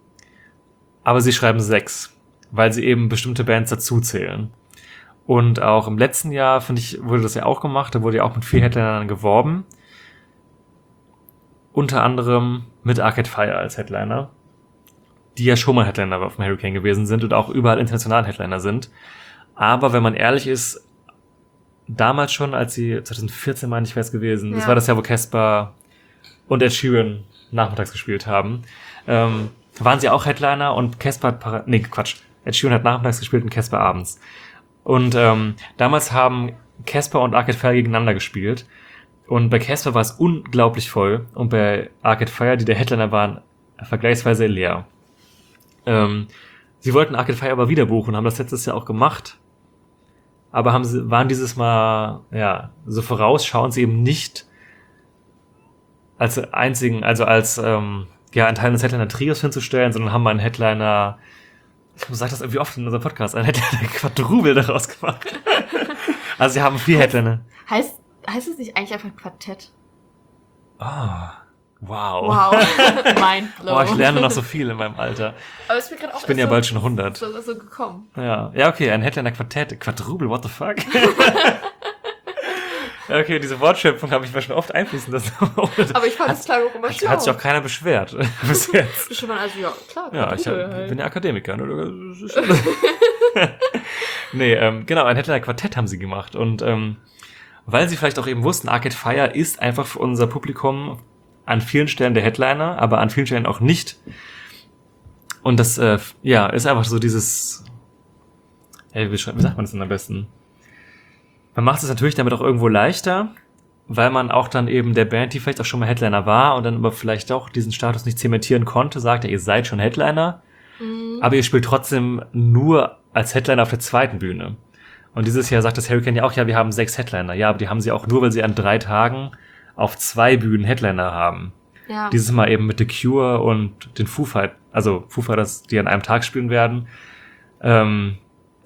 Speaker 5: aber sie schreiben sechs, weil sie eben bestimmte Bands dazuzählen. Und auch im letzten Jahr, finde ich, wurde das ja auch gemacht, da wurde ja auch mit vier Headlinern geworben. Unter anderem mit Arcade Fire als Headliner, die ja schon mal Headliner auf dem Hurricane gewesen sind und auch überall international Headliner sind. Aber wenn man ehrlich ist, damals schon, als sie zwanzig vierzehn, meine ich, wäre es gewesen, ja. das war das Jahr, wo Casper und Ed Sheeran nachmittags gespielt haben, ähm, waren sie auch Headliner und Casper hat, para- nee, Quatsch, Ed Sheeran hat nachmittags gespielt und Casper abends. Und ähm, damals haben Casper und Arcade Fire gegeneinander gespielt und bei Casper war es unglaublich voll und bei Arcade Fire, die der Headliner waren, vergleichsweise leer. Ähm, sie wollten Arcade Fire aber wieder buchen, haben das letztes Jahr auch gemacht, aber haben sie, waren dieses Mal, ja, so vorausschauend sie eben nicht als einzigen, also als, ähm, ja, einen Teil des Headliner-Trios hinzustellen, sondern haben einen Headliner, ich sage das irgendwie oft in unserem Podcast, einen Headliner-Quadruple daraus gemacht. Also sie haben vier Headliner.
Speaker 6: Heißt, heißt es nicht eigentlich einfach Quartett?
Speaker 5: Ah. Wow.
Speaker 6: Wow. Mind blown.
Speaker 5: Boah, ich lerne noch so viel in meinem Alter.
Speaker 6: Aber es wird auch ich
Speaker 5: bin ja
Speaker 6: so,
Speaker 5: bald schon hundert.
Speaker 6: So, so gekommen.
Speaker 5: Ja, ja, okay, ein Headliner Quartett, Quadruple, what the fuck? Ja, okay, diese Wortschöpfung habe ich mir schon oft einfließen lassen.
Speaker 6: Aber ich fand es klar auch immer schön.
Speaker 5: Hat sich auch keiner beschwert bis jetzt.
Speaker 6: Schon mal, also ja, klar.
Speaker 5: Ja, ich hab, halt. bin ja Akademiker. Ne? Nee, ähm, genau, ein Headliner Quartett haben sie gemacht. Und ähm, weil sie vielleicht auch eben wussten, Arcade Fire ist einfach für unser Publikum an vielen Stellen der Headliner, aber an vielen Stellen auch nicht. Und das, äh, ja, ist einfach so dieses, ey, wie, wie sagt man das denn am besten? Man macht es natürlich damit auch irgendwo leichter, weil man auch dann eben der Band, die vielleicht auch schon mal Headliner war und dann aber vielleicht auch diesen Status nicht zementieren konnte, sagt, ja, ihr seid schon Headliner, mhm. aber ihr spielt trotzdem nur als Headliner auf der zweiten Bühne. Und dieses Jahr sagt das Hurricane ja auch, ja, wir haben sechs Headliner. Ja, aber die haben sie auch nur, weil sie an drei Tagen auf zwei Bühnen Headliner haben. Ja. Dieses Mal eben mit The Cure und den Foo Fighters, also Foo Fighters, die an einem Tag spielen werden. Ähm,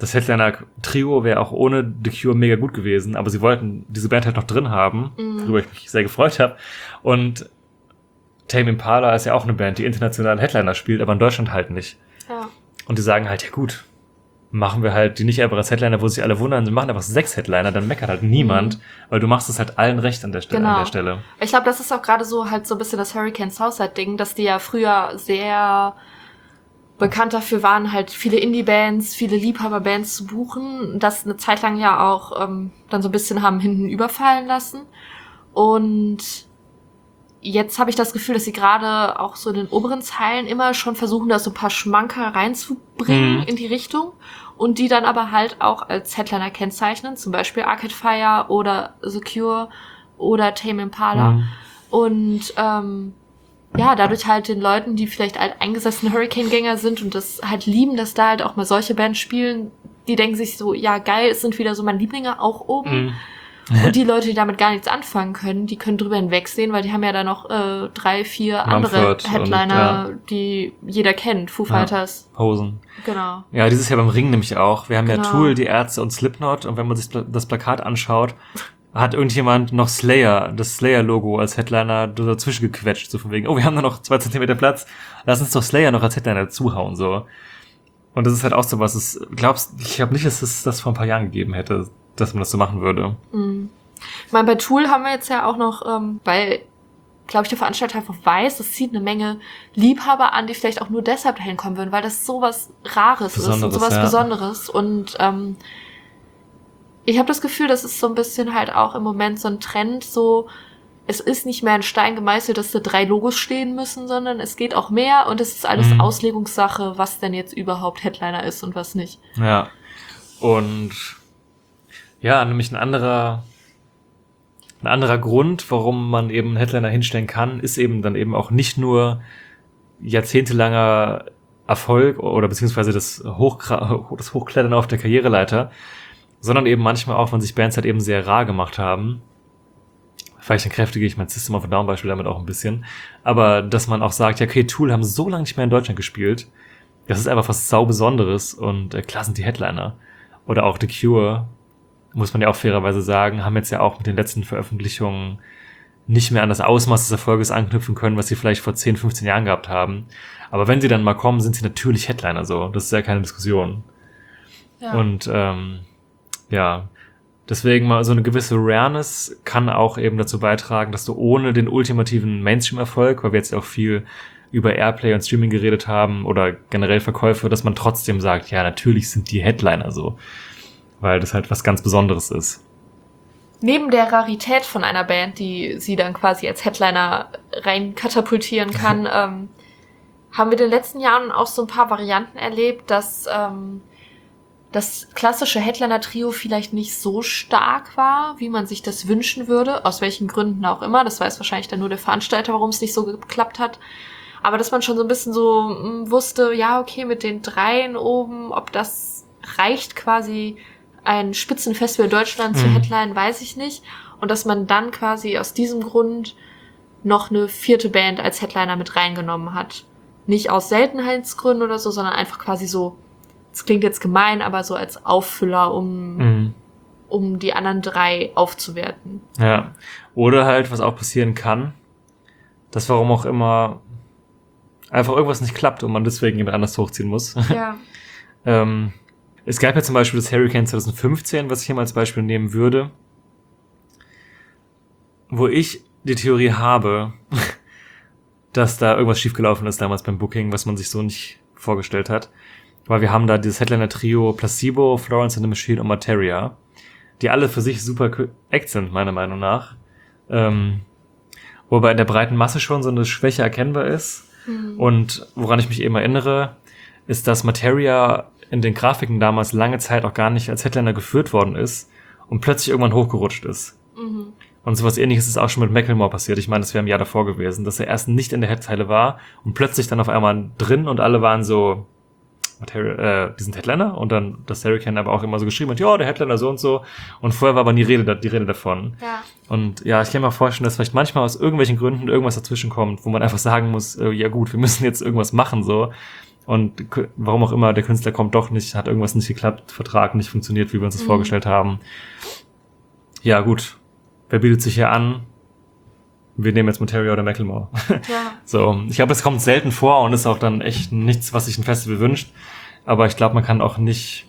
Speaker 5: das Headliner-Trio wäre auch ohne The Cure mega gut gewesen, aber sie wollten diese Band halt noch drin haben,
Speaker 6: Mhm.
Speaker 5: worüber ich mich sehr gefreut habe. Und Tame Impala ist ja auch eine Band, die international Headliner spielt, aber in Deutschland halt nicht.
Speaker 6: Ja.
Speaker 5: Und die sagen halt, ja gut, machen wir halt die nicht einfach als Headliner, wo sich alle wundern, sie machen einfach sechs Headliner, dann meckert halt niemand, weil du machst es halt allen recht an der Stelle.
Speaker 6: Genau.
Speaker 5: An der Stelle.
Speaker 6: Ich glaube, das ist auch gerade so halt so ein bisschen das Hurricane Southside-Ding, dass die ja früher sehr bekannt dafür waren, halt viele Indie-Bands, viele Liebhaber-Bands zu buchen, das eine Zeit lang ja auch ähm, dann so ein bisschen haben hinten überfallen lassen. Und jetzt habe ich das Gefühl, dass sie gerade auch so in den oberen Zeilen immer schon versuchen, da so ein paar Schmanker reinzubringen
Speaker 5: Mhm.
Speaker 6: in die Richtung und die dann aber halt auch als Headliner kennzeichnen, zum Beispiel Arcade Fire oder The Cure oder Tame Impala.
Speaker 5: Mhm.
Speaker 6: Und ähm, ja, dadurch halt den Leuten, die vielleicht alteingesessene Hurricane-Gänger sind und das halt lieben, dass da halt auch mal solche Bands spielen, die denken sich so, ja geil, es sind wieder so meine Lieblinge auch oben.
Speaker 5: Mhm.
Speaker 6: Und die Leute, die damit gar nichts anfangen können, die können drüber hinwegsehen, weil die haben ja da noch äh, drei, vier andere
Speaker 5: Mumford
Speaker 6: Headliner,
Speaker 5: und,
Speaker 6: die jeder kennt. Foo
Speaker 5: Ja.
Speaker 6: Fighters.
Speaker 5: Hosen.
Speaker 6: Genau.
Speaker 5: Ja, dieses Jahr beim Ring nämlich auch. Wir haben ja
Speaker 6: Genau.
Speaker 5: Tool, die Ärzte und Slipknot und wenn man sich pla- das Plakat anschaut, hat irgendjemand noch Slayer, das Slayer-Logo als Headliner dazwischen gequetscht, so von wegen, oh, wir haben da noch zwei Zentimeter Platz, lass uns doch Slayer noch als Headliner zuhauen, so. Und das ist halt auch so was, es, glaubst, ich glaube nicht, dass es das vor ein paar Jahren gegeben hätte, dass man das so machen würde.
Speaker 6: Mhm. Ich meine, bei Tool haben wir jetzt ja auch noch, ähm, weil, glaube ich, der Veranstalter einfach weiß, das zieht eine Menge Liebhaber an, die vielleicht auch nur deshalb dahin kommen würden, weil das sowas Rares ist und
Speaker 5: Besonderes,
Speaker 6: sowas
Speaker 5: ja.
Speaker 6: Besonderes. Und ähm, ich habe das Gefühl, das ist so ein bisschen halt auch im Moment so ein Trend, so es ist nicht mehr ein Stein gemeißelt, dass da drei Logos stehen müssen, sondern es geht auch mehr und es ist alles
Speaker 5: Mhm.
Speaker 6: Auslegungssache, was denn jetzt überhaupt Headliner ist und was nicht.
Speaker 5: Ja. Und ja, nämlich ein anderer ein anderer Grund, warum man eben einen Headliner hinstellen kann, ist eben dann eben auch nicht nur jahrzehntelanger Erfolg oder beziehungsweise das, Hochkra- das Hochklettern auf der Karriereleiter, sondern eben manchmal auch, wenn sich Bands halt eben sehr rar gemacht haben. Vielleicht entkräftige ich mein System of a Down Beispiel damit auch ein bisschen. Aber dass man auch sagt, ja okay, Tool haben so lange nicht mehr in Deutschland gespielt. Das ist einfach was sau Besonderes und äh, klar sind die Headliner. Oder auch The Cure, muss man ja auch fairerweise sagen, haben jetzt ja auch mit den letzten Veröffentlichungen nicht mehr an das Ausmaß des Erfolges anknüpfen können, was sie vielleicht vor zehn, fünfzehn Jahren gehabt haben. Aber wenn sie dann mal kommen, sind sie natürlich Headliner so. Das ist ja keine Diskussion.
Speaker 6: Ja.
Speaker 5: Und ähm, ja, deswegen mal so eine gewisse Rareness kann auch eben dazu beitragen, dass du ohne den ultimativen Mainstream-Erfolg, weil wir jetzt ja auch viel über Airplay und Streaming geredet haben oder generell Verkäufe, dass man trotzdem sagt, ja, natürlich sind die Headliner so. Weil das halt was ganz Besonderes ist.
Speaker 6: Neben der Rarität von einer Band, die sie dann quasi als Headliner rein katapultieren kann, ähm, haben wir in den letzten Jahren auch so ein paar Varianten erlebt, dass ähm, das klassische Headliner-Trio vielleicht nicht so stark war, wie man sich das wünschen würde, aus welchen Gründen auch immer. Das weiß wahrscheinlich dann nur der Veranstalter, warum es nicht so geklappt hat. Aber dass man schon so ein bisschen so mh, wusste, ja, okay, mit den dreien oben, ob das reicht quasi ein Spitzenfestival Deutschland zu
Speaker 5: Mhm.
Speaker 6: Headline, weiß ich nicht. Und dass man dann quasi aus diesem Grund noch eine vierte Band als Headliner mit reingenommen hat. Nicht aus Seltenheitsgründen oder so, sondern einfach quasi so, das klingt jetzt gemein, aber so als Auffüller, um,
Speaker 5: Mhm.
Speaker 6: um die anderen drei aufzuwerten.
Speaker 5: Ja. Oder halt, was auch passieren kann, dass warum auch immer einfach irgendwas nicht klappt und man deswegen jemand anders hochziehen muss.
Speaker 6: Ja.
Speaker 5: ähm, es gab ja zum Beispiel das Hurricane zwanzig fünfzehn, was ich hier mal als Beispiel nehmen würde, wo ich die Theorie habe, dass da irgendwas schiefgelaufen ist damals beim Booking, was man sich so nicht vorgestellt hat. Weil wir haben da dieses Headliner-Trio Placebo, Florence and the Machine und Materia, die alle für sich super Act sind, meiner Meinung nach. Ähm, wobei in der breiten Masse schon so eine Schwäche erkennbar ist.
Speaker 6: Mhm.
Speaker 5: Und woran ich mich eben erinnere, ist, dass Materia in den Grafiken damals lange Zeit auch gar nicht als Headliner geführt worden ist und plötzlich irgendwann hochgerutscht ist.
Speaker 6: Mhm.
Speaker 5: Und sowas Ähnliches ist auch schon mit Macklemore passiert. Ich meine, das wäre im Jahr davor gewesen, dass er erst nicht in der Headzeile war und plötzlich dann auf einmal drin und alle waren so, Materia, äh, die sind Headliner und dann das Hurricane aber auch immer so geschrieben hat, ja, der Headliner so und so. Und vorher war aber nie Rede, die Rede davon.
Speaker 6: Ja.
Speaker 5: Und ja, ich kann mir vorstellen, dass vielleicht manchmal aus irgendwelchen Gründen irgendwas dazwischen kommt, wo man einfach sagen muss, äh, ja gut, wir müssen jetzt irgendwas machen so. Und k- warum auch immer, der Künstler kommt doch nicht, hat irgendwas nicht geklappt, Vertrag nicht funktioniert, wie wir uns das
Speaker 6: Mhm.
Speaker 5: vorgestellt haben. Ja, gut. Wer bietet sich hier an? Wir nehmen jetzt Materia oder Macklemore.
Speaker 6: Ja.
Speaker 5: So, ich glaube, es kommt selten vor und ist auch dann echt nichts, was sich ein Festival wünscht. Aber ich glaube, man kann auch nicht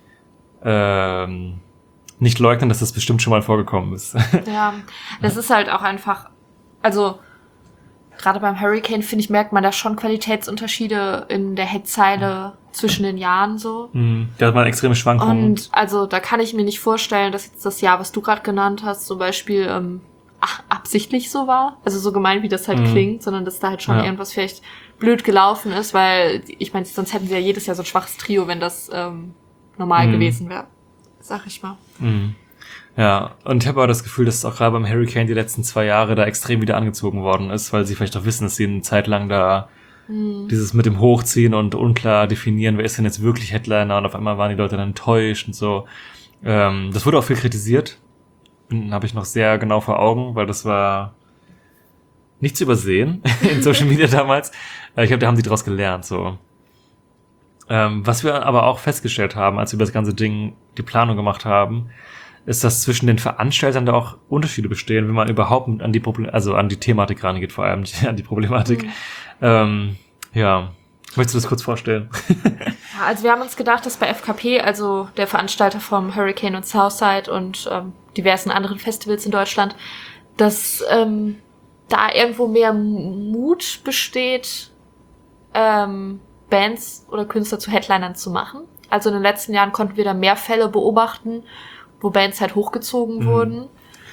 Speaker 5: ähm, nicht leugnen, dass das bestimmt schon mal vorgekommen ist.
Speaker 6: Ja, das ist halt auch einfach, also gerade beim Hurricane, finde ich, merkt man da schon Qualitätsunterschiede in der Headzeile zwischen den Jahren so.
Speaker 5: Mhm. Da hat man extreme Schwankungen.
Speaker 6: Und also da kann ich mir nicht vorstellen, dass jetzt das Jahr, was du gerade genannt hast, zum Beispiel ähm, ach, absichtlich so war. Also so gemein, wie das halt
Speaker 5: Mhm.
Speaker 6: klingt, sondern dass da halt schon
Speaker 5: Ja.
Speaker 6: irgendwas vielleicht blöd gelaufen ist, weil ich meine, sonst hätten wir ja jedes Jahr so ein schwaches Trio, wenn das ähm, normal
Speaker 5: Mhm.
Speaker 6: gewesen wäre. Sag ich mal.
Speaker 5: Mhm. Ja, und ich habe auch das Gefühl, dass es auch gerade beim Hurricane die letzten zwei Jahre da extrem wieder angezogen worden ist, weil sie vielleicht auch wissen, dass sie eine Zeit lang da
Speaker 6: Mhm.
Speaker 5: dieses mit dem Hochziehen und unklar definieren, wer ist denn jetzt wirklich Headliner, und auf einmal waren die Leute dann enttäuscht und so. Ähm, das wurde auch viel kritisiert. Habe ich noch sehr genau vor Augen, weil das war nicht zu übersehen in Social Media damals. Äh, Ich glaube, da haben sie daraus gelernt, so. Ähm, was wir aber auch festgestellt haben, als wir über das ganze Ding die Planung gemacht haben, ist, dass zwischen den Veranstaltern da auch Unterschiede bestehen, wenn man überhaupt an die Problem, also an die Thematik rangeht, vor allem nicht an die Problematik.
Speaker 6: Mhm.
Speaker 5: Ähm, ja, möchtest du das kurz vorstellen?
Speaker 6: Ja, also wir haben uns gedacht, dass bei F K P, also der Veranstalter vom Hurricane und Southside und ähm, diversen anderen Festivals in Deutschland, dass ähm, da irgendwo mehr Mut besteht, ähm, Bands oder Künstler zu Headlinern zu machen. Also in den letzten Jahren konnten wir da mehr Fälle beobachten, wo Bands halt hochgezogen
Speaker 5: Mhm.
Speaker 6: wurden.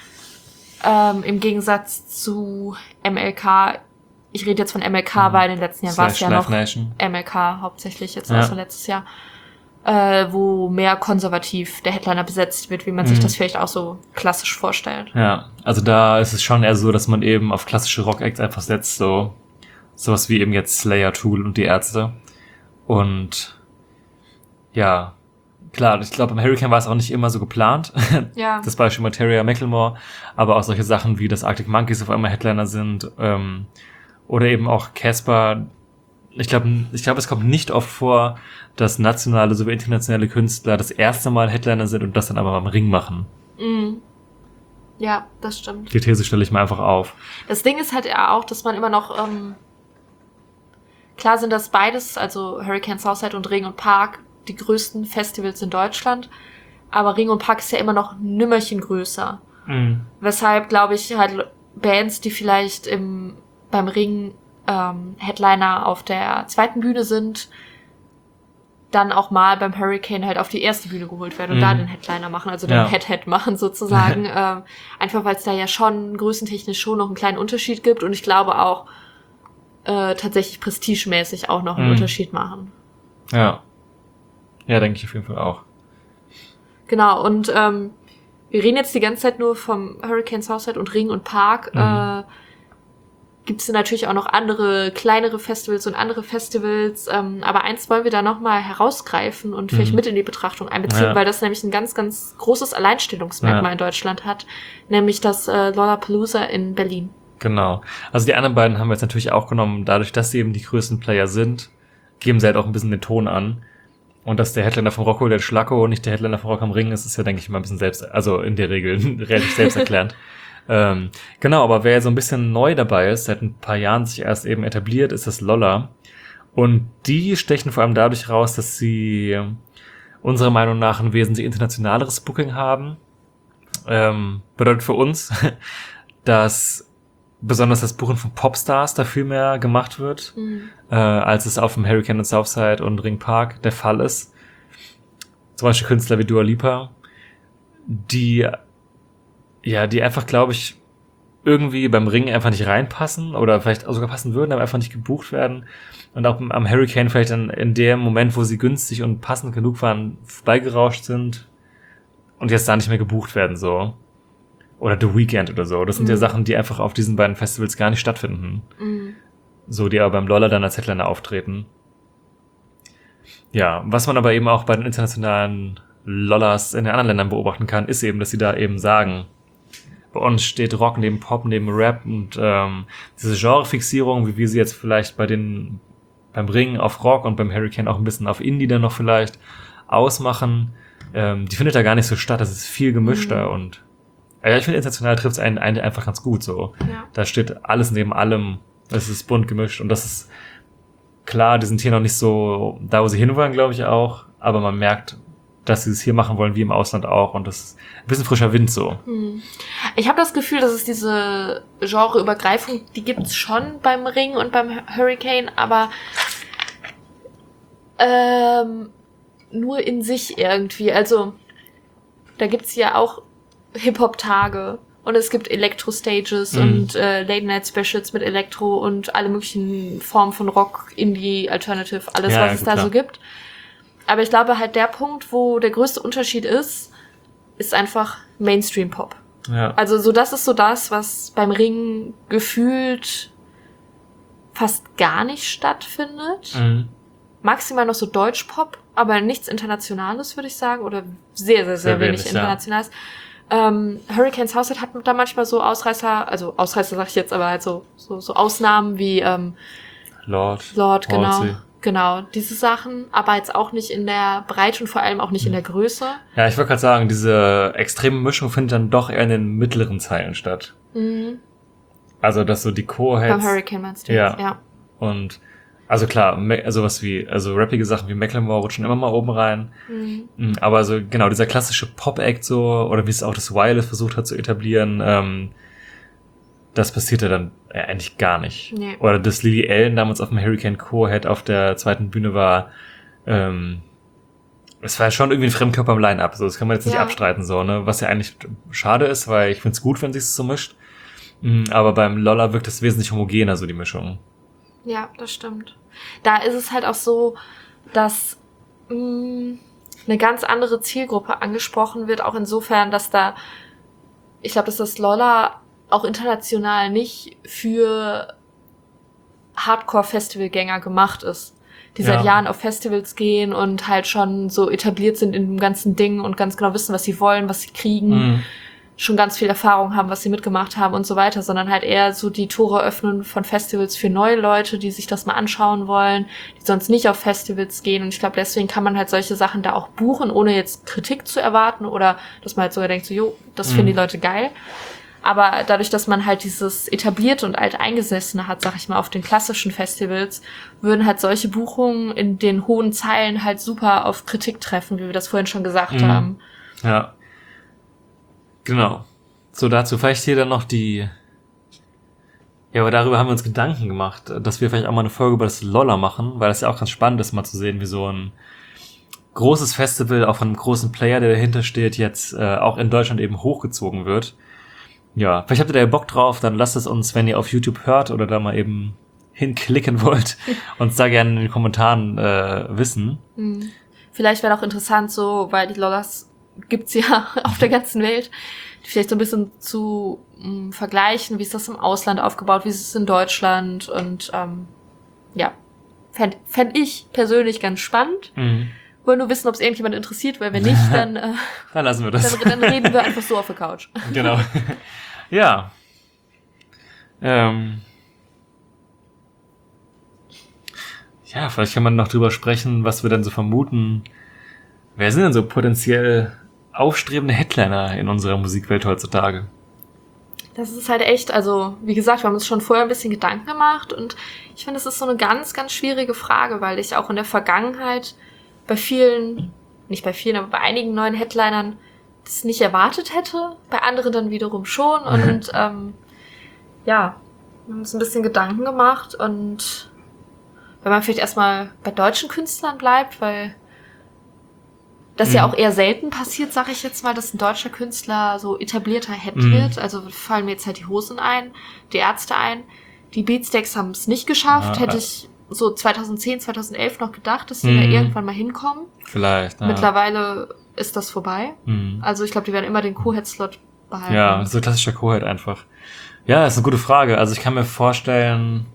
Speaker 6: Ähm, Im Gegensatz zu M L K, ich rede jetzt von M L K,
Speaker 5: Mhm.
Speaker 6: weil in den letzten Jahren war es
Speaker 5: Slash
Speaker 6: ja
Speaker 5: Live
Speaker 6: noch
Speaker 5: Nation.
Speaker 6: M L K hauptsächlich, jetzt
Speaker 5: Ja.
Speaker 6: außer letztes Jahr, äh, wo mehr konservativ der Headliner besetzt wird, wie man sich
Speaker 5: Mhm.
Speaker 6: das vielleicht auch so klassisch vorstellt.
Speaker 5: Ja, also da ist es schon eher so, dass man eben auf klassische Rock-Acts einfach setzt, so sowas wie eben jetzt Slayer, Tool und die Ärzte. Und ja, klar, ich glaube, im Hurricane war es auch nicht immer so geplant.
Speaker 6: Ja.
Speaker 5: Das Beispiel Materia, Macklemore, aber auch solche Sachen wie, dass Arctic Monkeys auf einmal Headliner sind, ähm, oder eben auch Casper. Ich glaube, ich glaube, es kommt nicht oft vor, dass nationale sowie internationale Künstler das erste Mal Headliner sind und das dann aber beim Ring machen.
Speaker 6: Mhm. Ja, das stimmt.
Speaker 5: Die These stelle ich mal einfach auf.
Speaker 6: Das Ding ist halt ja auch, dass man immer noch, ähm, klar sind das beides, also Hurricane Southside und Ring und Park, die größten Festivals in Deutschland, aber Ring und Park ist ja immer noch ein Nümmerchen größer.
Speaker 5: Mhm.
Speaker 6: Weshalb, glaube ich, halt Bands, die vielleicht im, beim Ring ähm, Headliner auf der zweiten Bühne sind, dann auch mal beim Hurricane halt auf die erste Bühne geholt werden und
Speaker 5: Mhm.
Speaker 6: da den Headliner machen, also den
Speaker 5: Ja.
Speaker 6: Head-Head machen sozusagen. ähm, einfach weil es da ja schon größentechnisch schon noch einen kleinen Unterschied gibt und ich glaube auch äh, tatsächlich prestigemäßig auch noch einen
Speaker 5: Mhm.
Speaker 6: Unterschied machen.
Speaker 5: Ja. Ja, denke ich auf jeden Fall auch.
Speaker 6: Genau, und ähm, wir reden jetzt die ganze Zeit nur vom Hurricane Southside und Ring und Park.
Speaker 5: Mhm.
Speaker 6: Äh, gibt es natürlich auch noch andere, kleinere Festivals und andere Festivals. Ähm, aber eins wollen wir da nochmal herausgreifen und vielleicht
Speaker 5: Mhm.
Speaker 6: mit in die Betrachtung einbeziehen,
Speaker 5: Ja.
Speaker 6: weil das nämlich ein ganz, ganz großes Alleinstellungsmerkmal
Speaker 5: Ja.
Speaker 6: in Deutschland hat. Nämlich das äh, Lollapalooza in Berlin.
Speaker 5: Genau. Also die anderen beiden haben wir jetzt natürlich auch genommen. Dadurch, dass sie eben die größten Player sind, geben sie halt auch ein bisschen den Ton an. Und dass der Headliner vom Rocco, der Schlacko, und nicht der Headliner vom Rock am Ring ist, ist ja, denke ich, immer ein bisschen selbst, also in der Regel relativ selbsterklärend. ähm, genau, aber wer so ein bisschen neu dabei ist, seit ein paar Jahren sich erst eben etabliert, ist das Lolla. Und die stechen vor allem dadurch raus, dass sie unserer Meinung nach ein wesentlich internationaleres Booking haben. Ähm, bedeutet für uns, dass besonders das Buchen von Popstars da viel mehr gemacht wird, äh, als es auf dem Hurricane und Southside und Ring Park der Fall ist. Zum Beispiel Künstler wie Dua Lipa, die, ja, die einfach, glaube ich, irgendwie beim Ring einfach nicht reinpassen oder vielleicht auch sogar passen würden, aber einfach nicht gebucht werden. Und auch am Hurricane vielleicht dann in dem Moment, wo sie günstig und passend genug waren, vorbeigerauscht sind und jetzt da nicht mehr gebucht werden, so. Oder The Weeknd oder so. Das sind
Speaker 6: Mhm.
Speaker 5: ja Sachen, die einfach auf diesen beiden Festivals gar nicht stattfinden.
Speaker 6: Mhm.
Speaker 5: So, die aber beim Lolla dann als Headliner auftreten. Ja, was man aber eben auch bei den internationalen Lollas in den anderen Ländern beobachten kann, ist eben, dass sie da eben sagen, bei uns steht Rock neben Pop, neben Rap und ähm, diese Genrefixierung, wie wir sie jetzt vielleicht bei den beim Ring auf Rock und beim Hurricane auch ein bisschen auf Indie dann noch vielleicht ausmachen, ähm, die findet da gar nicht so statt. Das ist viel gemischter mhm. und ja, ich finde, international trifft es einen, einen einfach ganz gut so.
Speaker 6: Ja.
Speaker 5: Da steht alles neben allem, es ist bunt gemischt und das ist klar, die sind hier noch nicht so da, wo sie hinwollen, glaube ich auch, aber man merkt, dass sie es hier machen wollen, wie im Ausland auch und das ist ein bisschen frischer Wind so.
Speaker 6: Hm. Ich habe das Gefühl, dass es diese Genreübergreifung, die gibt's schon beim Ring und beim Hurricane, aber ähm, nur in sich irgendwie. Also da gibt's ja auch Hip-Hop-Tage und es gibt Elektro-Stages mhm. und äh, Late-Night-Specials mit Elektro und alle möglichen Formen von Rock, Indie, Alternative, alles,
Speaker 5: ja,
Speaker 6: was
Speaker 5: ja,
Speaker 6: es
Speaker 5: gut,
Speaker 6: da
Speaker 5: klar.
Speaker 6: so gibt. Aber ich glaube halt, der Punkt, wo der größte Unterschied ist, ist einfach Mainstream-Pop.
Speaker 5: Ja.
Speaker 6: Also so das ist so das, was beim Ring gefühlt fast gar nicht stattfindet.
Speaker 5: Mhm.
Speaker 6: Maximal noch so Deutsch-Pop, aber nichts Internationales, würde ich sagen. Oder sehr, sehr, sehr,
Speaker 5: Sehr
Speaker 6: wenig,
Speaker 5: wenig, ja.
Speaker 6: Internationales. Ähm, Hurricanes Household hat da manchmal so Ausreißer, also Ausreißer sag ich jetzt, aber halt so, so, so Ausnahmen wie ähm,
Speaker 5: Lord.
Speaker 6: Lord, genau.
Speaker 5: Halsey.
Speaker 6: Genau, diese Sachen, aber jetzt auch nicht in der Breite und vor allem auch nicht in der Größe.
Speaker 5: Ja, ich wollte gerade sagen, diese extreme Mischung findet dann doch eher in den mittleren Zeilen statt.
Speaker 6: Mhm.
Speaker 5: Also, dass so die Co-Heads
Speaker 6: Beim Hurricane meinst du
Speaker 5: Ja.
Speaker 6: jetzt, ja.
Speaker 5: und also klar, me- also was wie, also rappige Sachen wie Macklemore rutschen immer mal oben rein.
Speaker 6: Mhm.
Speaker 5: Mhm, Aber so, genau, dieser klassische Pop-Act so, oder wie es auch das Wireless versucht hat zu etablieren, ähm, das passiert ja dann äh, eigentlich gar nicht.
Speaker 6: Nee.
Speaker 5: Oder dass Lily Allen damals auf dem Hurricane Co-Head auf der zweiten Bühne war, ähm, es war ja schon irgendwie ein Fremdkörper im Line-Up, so, das kann man jetzt nicht
Speaker 6: Ja.
Speaker 5: abstreiten, so, ne, was ja eigentlich schade ist, weil ich find's gut, wenn sich's so mischt. Mhm, Aber beim Lolla wirkt es wesentlich homogener, so die Mischung.
Speaker 6: Ja, das stimmt. Da ist es halt auch so, dass mh, eine ganz andere Zielgruppe angesprochen wird, auch insofern, dass da, ich glaube, dass das Lolla auch international nicht für Hardcore-Festivalgänger gemacht ist, die
Speaker 5: Ja.
Speaker 6: seit Jahren auf Festivals gehen und halt schon so etabliert sind in dem ganzen Ding und ganz genau wissen, was sie wollen, was sie kriegen,
Speaker 5: Mhm.
Speaker 6: schon ganz viel Erfahrung haben, was sie mitgemacht haben und so weiter, sondern halt eher so die Tore öffnen von Festivals für neue Leute, die sich das mal anschauen wollen, die sonst nicht auf Festivals gehen. Und ich glaube, deswegen kann man halt solche Sachen da auch buchen, ohne jetzt Kritik zu erwarten oder dass man halt sogar denkt, so, jo, das finden
Speaker 5: Mhm.
Speaker 6: die Leute geil. Aber dadurch, dass man halt dieses etablierte und alteingesessene hat, sag ich mal, auf den klassischen Festivals, würden halt solche Buchungen in den hohen Zeilen halt super auf Kritik treffen, wie wir das vorhin schon gesagt
Speaker 5: Mhm.
Speaker 6: haben.
Speaker 5: Ja. Genau. So, dazu vielleicht hier dann noch die... Ja, aber darüber haben wir uns Gedanken gemacht, dass wir vielleicht auch mal eine Folge über das Lolla machen, weil das ja auch ganz spannend ist, mal zu sehen, wie so ein großes Festival, auch von einem großen Player, der dahinter steht, jetzt äh, auch in Deutschland eben hochgezogen wird. Ja, vielleicht habt ihr da ja Bock drauf, dann lasst es uns, wenn ihr auf YouTube hört oder da mal eben hinklicken wollt, uns da gerne in den Kommentaren äh, wissen.
Speaker 6: Hm. Vielleicht wäre auch interessant so, weil die Lollas gibt's ja auf der ganzen Welt, vielleicht so ein bisschen zu mh, vergleichen, wie ist das im Ausland aufgebaut, wie ist es in Deutschland und ähm, ja, fänd, fänd ich persönlich ganz spannend.
Speaker 5: Mhm.
Speaker 6: Wollen nur wissen, ob es irgendjemand interessiert, weil wenn nicht, dann, äh,
Speaker 5: Dann lassen wir das.
Speaker 6: dann, dann reden wir einfach so auf der Couch.
Speaker 5: Genau. Ja. Ähm. Ja, vielleicht kann man noch drüber sprechen, was wir dann so vermuten. Wer sind denn so potenziell aufstrebende Headliner in unserer Musikwelt heutzutage?
Speaker 6: Das ist halt echt, also wie gesagt, wir haben uns schon vorher ein bisschen Gedanken gemacht und ich finde, es ist so eine ganz, ganz schwierige Frage, weil ich auch in der Vergangenheit bei vielen, nicht bei vielen, aber bei einigen neuen Headlinern das nicht erwartet hätte, bei anderen dann wiederum schon und ähm, ja, wir haben uns ein bisschen Gedanken gemacht und wenn man vielleicht erstmal bei deutschen Künstlern bleibt, weil das ja
Speaker 5: Mhm.
Speaker 6: auch eher selten passiert, sag ich jetzt mal, dass ein deutscher Künstler so etablierter Head
Speaker 5: Mhm.
Speaker 6: wird. Also fallen mir jetzt halt die Hosen ein, die Ärzte ein. Die Beatsteaks haben es nicht geschafft.
Speaker 5: Ja,
Speaker 6: Hätte
Speaker 5: äh.
Speaker 6: ich so zweitauszehn, zweitauself noch gedacht, dass die
Speaker 5: Mhm.
Speaker 6: da irgendwann mal hinkommen.
Speaker 5: Vielleicht. Ja.
Speaker 6: Mittlerweile ist das vorbei.
Speaker 5: Mhm.
Speaker 6: Also ich glaube, die werden immer den Co-Head-Slot behalten.
Speaker 5: Ja, so klassischer Co-Head einfach. Ja, ist eine gute Frage. Also ich kann mir vorstellen,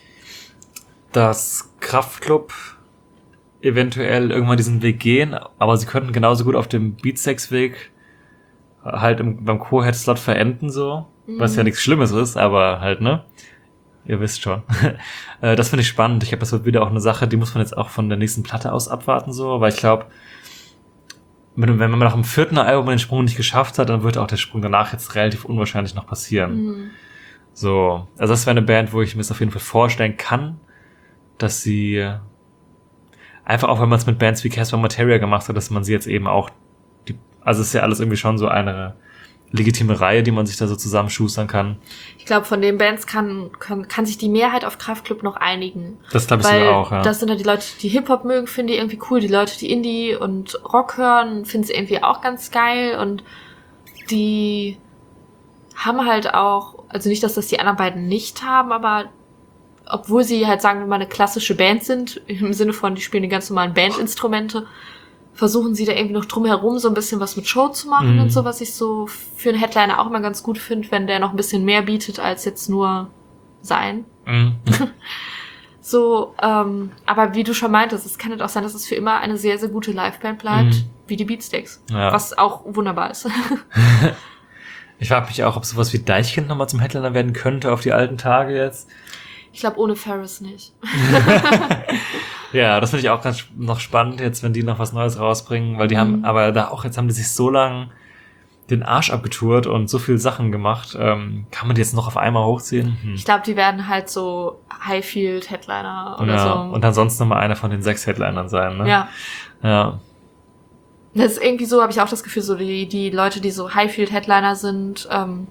Speaker 5: dass Kraftklub eventuell irgendwann diesen Weg gehen, aber sie könnten genauso gut auf dem Beatsteaks-Weg halt im, beim Co-Head-Slot verenden so, was ja nichts Schlimmes ist, aber halt, ne? ihr wisst schon. äh, das finde ich spannend. Ich glaube, das wird wieder auch eine Sache, die muss man jetzt auch von der nächsten Platte aus abwarten, so, weil ich glaube, wenn man nach dem vierten Album den Sprung nicht geschafft hat, dann wird auch der Sprung danach jetzt relativ unwahrscheinlich noch passieren.
Speaker 6: Mhm.
Speaker 5: So, also das wäre eine Band, wo ich mir das auf jeden Fall vorstellen kann, dass sie einfach auch, wenn man es mit Bands wie Casper Materia gemacht hat, dass man sie jetzt eben auch, die, also es ist ja alles irgendwie schon so eine legitime Reihe, die man sich da so zusammenschustern kann.
Speaker 6: Ich glaube, von den Bands kann, kann kann sich die Mehrheit auf Kraftklub noch einigen.
Speaker 5: Das glaube ich
Speaker 6: Weil
Speaker 5: sogar auch, ja.
Speaker 6: das sind ja die Leute, die Hip-Hop mögen, finden die irgendwie cool. Die Leute, die Indie und Rock hören, finden es irgendwie auch ganz geil. Und die haben halt auch, also nicht, dass das die anderen beiden nicht haben, aber obwohl sie halt, sagen wir mal, eine klassische Band sind, im Sinne von, die spielen die ganz normalen Bandinstrumente, versuchen sie da irgendwie noch drumherum so ein bisschen was mit Show zu machen
Speaker 5: Mhm.
Speaker 6: und so, was ich so für einen Headliner auch immer ganz gut finde, wenn der noch ein bisschen mehr bietet als jetzt nur sein.
Speaker 5: Mhm.
Speaker 6: So, ähm, aber wie du schon meintest, es kann halt auch sein, dass es für immer eine sehr, sehr gute Liveband bleibt,
Speaker 5: Mhm.
Speaker 6: wie die Beatsticks.
Speaker 5: Ja.
Speaker 6: Was auch wunderbar ist.
Speaker 5: Ich frage mich auch, ob sowas wie Deichkind nochmal zum Headliner werden könnte auf die alten Tage jetzt.
Speaker 6: Ich glaube, ohne Ferris nicht.
Speaker 5: Ja, das finde ich auch ganz noch spannend jetzt, wenn die noch was Neues rausbringen, weil die
Speaker 6: Mhm.
Speaker 5: haben, aber da auch jetzt haben die sich so lang den Arsch abgetourt und so viel Sachen gemacht. Ähm, kann man die jetzt noch auf einmal hochziehen? Hm.
Speaker 6: Ich glaube, die werden halt so Highfield-Headliner oder
Speaker 5: Ja,
Speaker 6: so.
Speaker 5: und ansonsten nochmal einer von den sechs Headlinern sein, ne?
Speaker 6: Ja.
Speaker 5: Ja.
Speaker 6: Das ist irgendwie so, habe ich auch das Gefühl, so die, die Leute, die so Highfield-Headliner sind, ähm,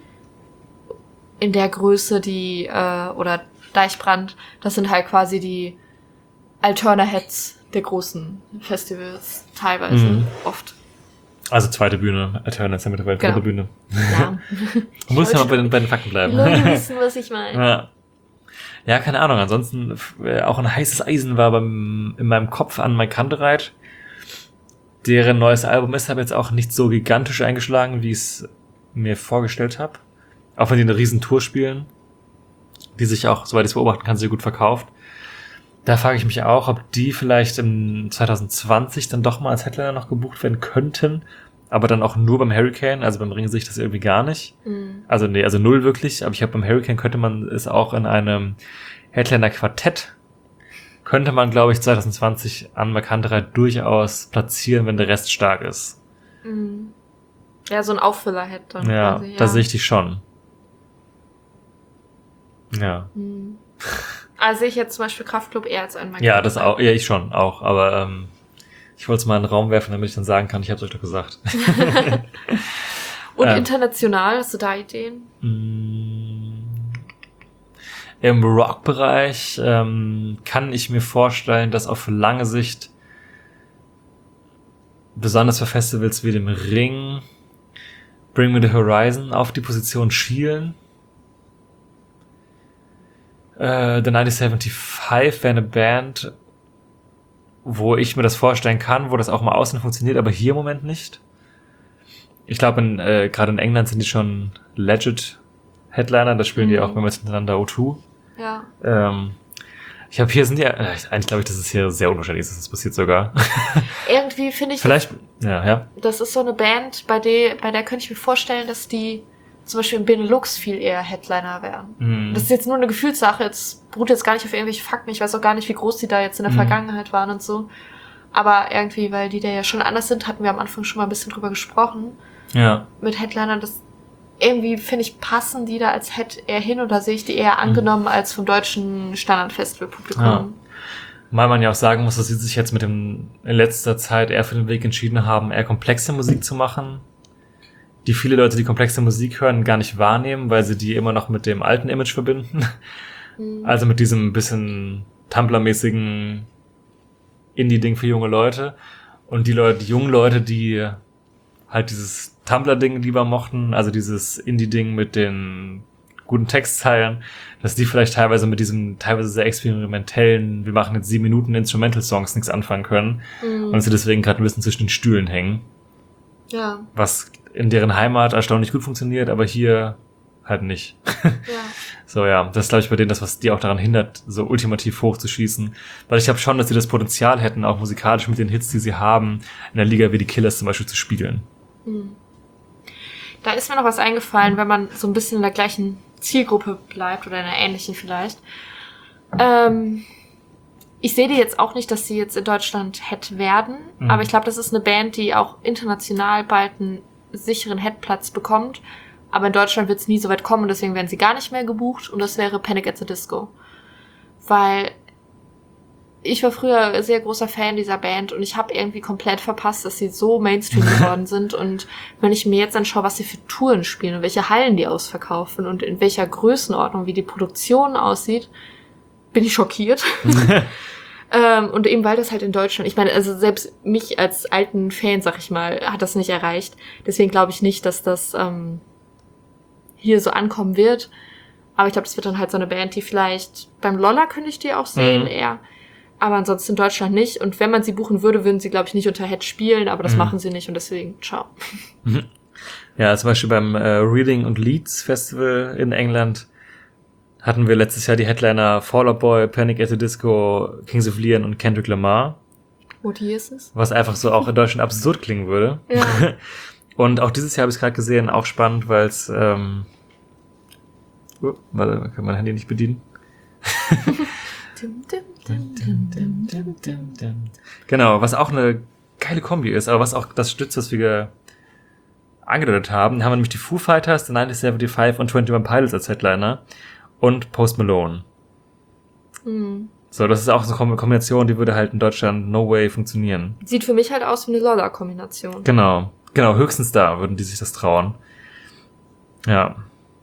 Speaker 6: in der Größe, die, äh, oder Deichbrand, das sind halt quasi die Alterna-Heads der großen Festivals, teilweise,
Speaker 5: Mhm.
Speaker 6: oft.
Speaker 5: Also zweite Bühne, Eternal ist ja mittlerweile dritte
Speaker 6: Genau.
Speaker 5: Bühne.
Speaker 6: Ja.
Speaker 5: Man muss ja mal bei den, bei den Fakten bleiben.
Speaker 6: Die Leute wissen, was ich meine.
Speaker 5: Ja. Ja, keine Ahnung. Ansonsten äh, auch ein heißes Eisen war beim, in meinem Kopf an Mike Kantereit. Deren neues Album ist aber jetzt auch nicht so gigantisch eingeschlagen, wie ich es mir vorgestellt habe. Auch wenn die eine riesen Tour spielen, die sich auch, soweit ich es beobachten kann, sehr gut verkauft. Da frage ich mich auch, ob die vielleicht im zwanzig zwanzig dann doch mal als Headliner noch gebucht werden könnten, aber dann auch nur beim Hurricane, also beim Ring sehe ich das irgendwie gar nicht.
Speaker 6: Mhm.
Speaker 5: Also nee, also null wirklich, aber ich glaube beim Hurricane könnte man es auch in einem Headliner-Quartett, könnte man, glaube ich, zwanzig zwanzig an Markantereit durchaus platzieren, wenn der Rest stark ist.
Speaker 6: Mhm. Ja, so ein Auffüller-Head dann
Speaker 5: Ja,
Speaker 6: quasi. Ja,
Speaker 5: da sehe ich die schon. Ja.
Speaker 6: Mhm. Also sehe ich jetzt zum Beispiel Kraftklub eher als ein
Speaker 5: Ja, das auch, ja, ich schon, auch, aber ähm, ich wollte es mal in den Raum werfen, damit ich dann sagen kann, ich habe es euch doch gesagt.
Speaker 6: Und
Speaker 5: Ähm.
Speaker 6: international, hast du da Ideen?
Speaker 5: Mm. Im Rock-Bereich ähm, kann ich mir vorstellen, dass auf lange Sicht, besonders für Festivals wie dem Ring, Bring Me the Horizon auf die Position schielen. Äh, The neunzehnhundertfünfundsiebzig wäre eine Band, wo ich mir das vorstellen kann, wo das auch mal außen funktioniert, aber hier im Moment nicht. Ich glaube, in, äh, gerade in England sind die schon legit Headliner, da spielen die
Speaker 6: Mhm.
Speaker 5: auch mehrmals hintereinander O zwei.
Speaker 6: Ja.
Speaker 5: Ähm, ich habe hier sind ja, äh, eigentlich glaube ich, dass es hier sehr unwahrscheinlich ist, dass das passiert sogar.
Speaker 6: Irgendwie finde ich,
Speaker 5: Vielleicht, ja, ja.
Speaker 6: das ist so eine Band, bei der, bei der könnte ich mir vorstellen, dass die zum Beispiel im Benelux viel eher Headliner wären.
Speaker 5: Mhm.
Speaker 6: Das ist jetzt nur eine Gefühlssache, jetzt beruht jetzt gar nicht auf irgendwelche Fakten, ich weiß auch gar nicht, wie groß die da jetzt in der
Speaker 5: Mhm.
Speaker 6: Vergangenheit waren und so. Aber irgendwie, weil die da ja schon anders sind, hatten wir am Anfang schon mal ein bisschen drüber gesprochen.
Speaker 5: Ja.
Speaker 6: Mit Headlinern, das irgendwie, finde ich, passen die da als Head eher hin oder sehe ich die eher angenommen als vom deutschen Standardfestivalpublikum.
Speaker 5: Ja. Weil man ja auch sagen muss, dass sie sich jetzt mit dem in letzter Zeit eher für den Weg entschieden haben, eher komplexe Musik zu machen, die viele Leute, die komplexe Musik hören, gar nicht wahrnehmen, weil sie die immer noch mit dem alten Image verbinden.
Speaker 6: Mhm.
Speaker 5: Also mit diesem bisschen Tumblr-mäßigen Indie-Ding für junge Leute. Und die Leute, die jungen Leute, die halt dieses Tumblr-Ding lieber mochten, also dieses Indie-Ding mit den guten Textzeilen, dass die vielleicht teilweise mit diesem teilweise sehr experimentellen, wir machen jetzt sieben Minuten Instrumental-Songs nichts anfangen können
Speaker 6: Mhm.
Speaker 5: und sie deswegen gerade ein bisschen zwischen den Stühlen hängen,
Speaker 6: Ja,
Speaker 5: was in deren Heimat erstaunlich gut funktioniert, aber hier halt nicht.
Speaker 6: ja.
Speaker 5: So, ja, das ist, glaube ich, bei denen das, was die auch daran hindert, so ultimativ hochzuschießen. Weil ich glaube schon, dass sie das Potenzial hätten, auch musikalisch mit den Hits, die sie haben, in der Liga wie die Killers zum Beispiel zu spiegeln.
Speaker 6: Da ist mir noch was eingefallen, wenn man so ein bisschen in der gleichen Zielgruppe bleibt oder in einer ähnlichen vielleicht. Ähm, ich sehe die jetzt auch nicht, dass sie jetzt in Deutschland Head werden,
Speaker 5: Mhm.
Speaker 6: aber ich glaube, das ist eine Band, die auch international bald einen sicheren Headplatz bekommt. Aber in Deutschland wird es nie so weit kommen und deswegen werden sie gar nicht mehr gebucht und das wäre Panic at the Disco. Weil ich war früher sehr großer Fan dieser Band und ich habe irgendwie komplett verpasst, dass sie so Mainstream geworden sind. Und wenn ich mir jetzt anschaue, was sie für Touren spielen und welche Hallen die ausverkaufen und in welcher Größenordnung, wie die Produktion aussieht, bin ich schockiert. ähm, und eben weil das halt in Deutschland, ich meine, also selbst mich als alten Fan, sag ich mal, hat das nicht erreicht. Deswegen glaube ich nicht, dass das ähm, hier so ankommen wird. Aber ich glaube, das wird dann halt so eine Band, die vielleicht beim Lolla könnte ich die auch sehen
Speaker 5: Mhm.
Speaker 6: eher. Aber ansonsten in Deutschland nicht. Und wenn man sie buchen würde, würden sie, glaube ich, nicht unter Head spielen. Aber das
Speaker 5: Mhm.
Speaker 6: machen sie nicht und deswegen, ciao.
Speaker 5: Ja, zum Beispiel beim äh, Reading und Leeds Festival in England hatten wir letztes Jahr die Headliner Fall Out Boy, Panic at the Disco, Kings of Leon und Kendrick Lamar.
Speaker 6: Wo die ist es?
Speaker 5: Was einfach so auch in Deutschland absurd klingen würde.
Speaker 6: Ja.
Speaker 5: Und auch dieses Jahr habe ich es gerade gesehen, auch spannend, weil es ähm, oh, warte, man kann mein Handy nicht bedienen.
Speaker 6: Dim, dim, dim, dim, dim, dim, dim.
Speaker 5: Genau, was auch eine geile Kombi ist, aber was auch das stützt, was wir angedeutet haben, da haben wir nämlich die Foo Fighters, die neunzehnhundertfünfundsiebzig und twenty-one Pilots als Headliner und Post Malone.
Speaker 6: Hm.
Speaker 5: So, das ist auch so eine Kombination, die würde halt in Deutschland no way funktionieren.
Speaker 6: Sieht für mich halt aus wie eine Lolla-Kombination.
Speaker 5: Genau, genau, höchstens da würden die sich das trauen. Ja.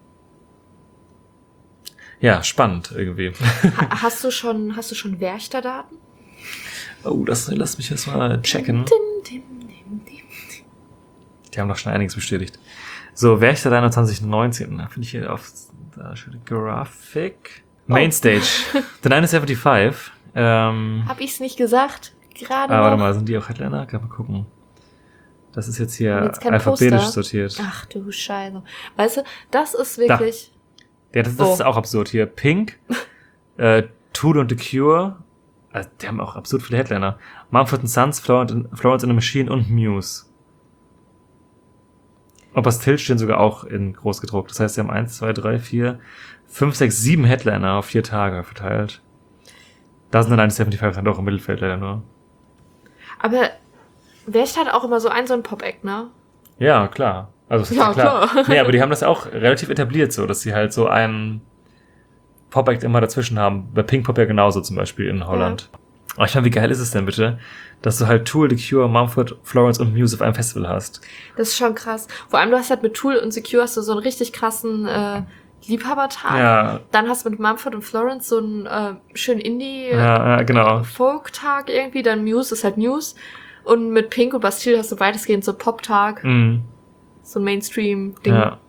Speaker 5: Ja, spannend irgendwie.
Speaker 6: Ha- Hast du schon, hast du schon Werchter-Daten?
Speaker 5: Oh, das lass mich jetzt mal checken.
Speaker 6: Dim, dim, dim, dim.
Speaker 5: Die haben doch schon einiges bestätigt. So, Werchter zwanzig neunzehn, da finde ich hier auf da steht Graphic. Mainstage. The neunzehnhundertfünfundsiebzig. Ähm,
Speaker 6: Hab ich's nicht gesagt? Gerade
Speaker 5: ah, warte
Speaker 6: noch?
Speaker 5: mal, sind die auch Headliner? Kann mal gucken. Das ist jetzt hier
Speaker 6: Jetzt kein
Speaker 5: alphabetisch
Speaker 6: Poster.
Speaker 5: sortiert.
Speaker 6: Ach du Scheiße. Weißt du, das ist wirklich...
Speaker 5: Ja, das, das
Speaker 6: Oh.
Speaker 5: ist auch absurd hier. Pink, äh, Tool und The Cure. Also, die haben auch absurd viele Headliner. Mumford and Sons, Florence and, Florence and the Machine und Muse. Und Bastille stehen sogar auch in groß gedruckt. Das heißt, sie haben eins, zwei, drei, vier, fünf, sechs, sieben Headliner auf vier Tage verteilt. Da sind dann neunzehnhundertfünfundsiebzig dann doch im Mittelfeld leider nur.
Speaker 6: Aber Werchter hat auch immer so ein, so ein Pop-Act, ne?
Speaker 5: Ja, klar. Also, das ist
Speaker 6: Ja,
Speaker 5: ja klar.
Speaker 6: klar.
Speaker 5: Nee, aber die haben das auch relativ etabliert so, dass sie halt so einen Pop-Act immer dazwischen haben. Bei Pink Pop ja genauso zum Beispiel in Holland. Aber ich meine, wie geil ist es denn bitte, dass du halt Tool, The Cure, Mumford, Florence und Muse auf einem Festival hast?
Speaker 6: Das ist schon krass. Vor allem, du hast halt mit Tool und Secure hast du so einen richtig krassen äh, Liebhabertag.
Speaker 5: Ja,
Speaker 6: Dann hast du mit Mumford und Florence so einen äh, schönen Indie
Speaker 5: ja, ja, genau.
Speaker 6: Folk-Tag irgendwie. Dann Muse ist halt Muse. Und mit Pink und Bastille hast du weitestgehend so Pop-Tag.
Speaker 5: Mhm.
Speaker 6: So ein Mainstream-Ding. Ja.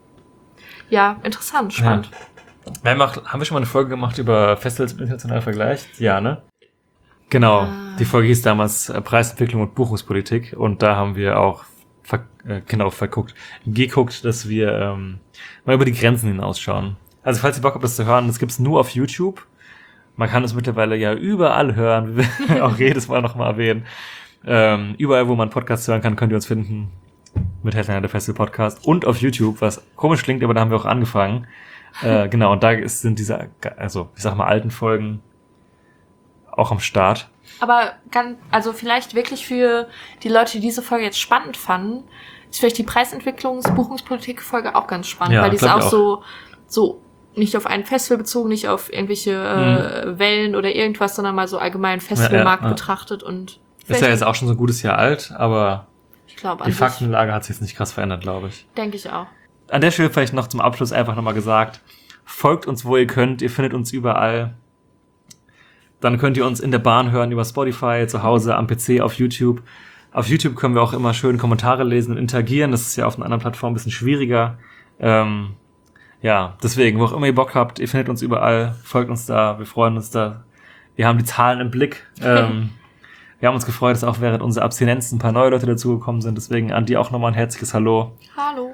Speaker 5: Ja.
Speaker 6: interessant, spannend.
Speaker 5: Wir haben, auch, haben wir schon mal eine Folge gemacht über Festivals im internationalen Vergleich? Ja, ne? Genau.
Speaker 6: Ah.
Speaker 5: Die Folge hieß damals äh, Preisentwicklung und Buchungspolitik und da haben wir auch ver äh, genau verguckt, geguckt, dass wir ähm, mal über die Grenzen hinausschauen. Also falls ihr Bock habt, das zu hören, das gibt's nur auf YouTube. Man kann es mittlerweile ja überall hören, wie wir auch jedes Mal nochmal erwähnen. Ähm, überall, wo man Podcasts hören kann, könnt ihr uns finden. Mit Headliner der Festival Podcast und auf YouTube, was komisch klingt, aber da haben wir auch angefangen. Äh, genau, und da ist, sind diese, also ich sag mal, alten Folgen auch am Start.
Speaker 6: Aber ganz, also vielleicht wirklich für die Leute, die diese Folge jetzt spannend fanden, ist vielleicht die Preisentwicklungs-Buchungspolitik-Folge auch ganz spannend,
Speaker 5: Ja,
Speaker 6: weil die ist
Speaker 5: glaub
Speaker 6: auch,
Speaker 5: ich auch.
Speaker 6: so, so nicht auf ein Festival bezogen, nicht auf irgendwelche äh, Wellen oder irgendwas, sondern mal so allgemein Festivalmarkt
Speaker 5: Ja, ja, ja.
Speaker 6: betrachtet und
Speaker 5: Ist ja jetzt auch schon so ein gutes Jahr alt, aber
Speaker 6: ich glaube,
Speaker 5: die
Speaker 6: an sich
Speaker 5: Faktenlage hat sich jetzt nicht krass verändert, glaube ich.
Speaker 6: denke ich auch.
Speaker 5: An der Stelle vielleicht noch zum Abschluss einfach nochmal gesagt, folgt uns, wo ihr könnt, ihr findet uns überall. Dann könnt ihr uns in der Bahn hören, über Spotify, zu Hause, am P C, auf YouTube. Auf YouTube können wir auch immer schön Kommentare lesen und interagieren, das ist ja auf einer anderen Plattform ein bisschen schwieriger. Ähm, ja, deswegen, wo auch immer ihr Bock habt, ihr findet uns überall, folgt uns da, wir freuen uns da. Wir haben die Zahlen im Blick. Ähm, wir haben uns gefreut, dass auch während unserer Abstinenz ein paar neue Leute dazugekommen sind, deswegen an die auch nochmal ein herzliches Hallo.
Speaker 6: Hallo.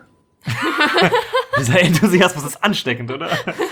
Speaker 5: Dieser Enthusiasmus ist ansteckend, oder?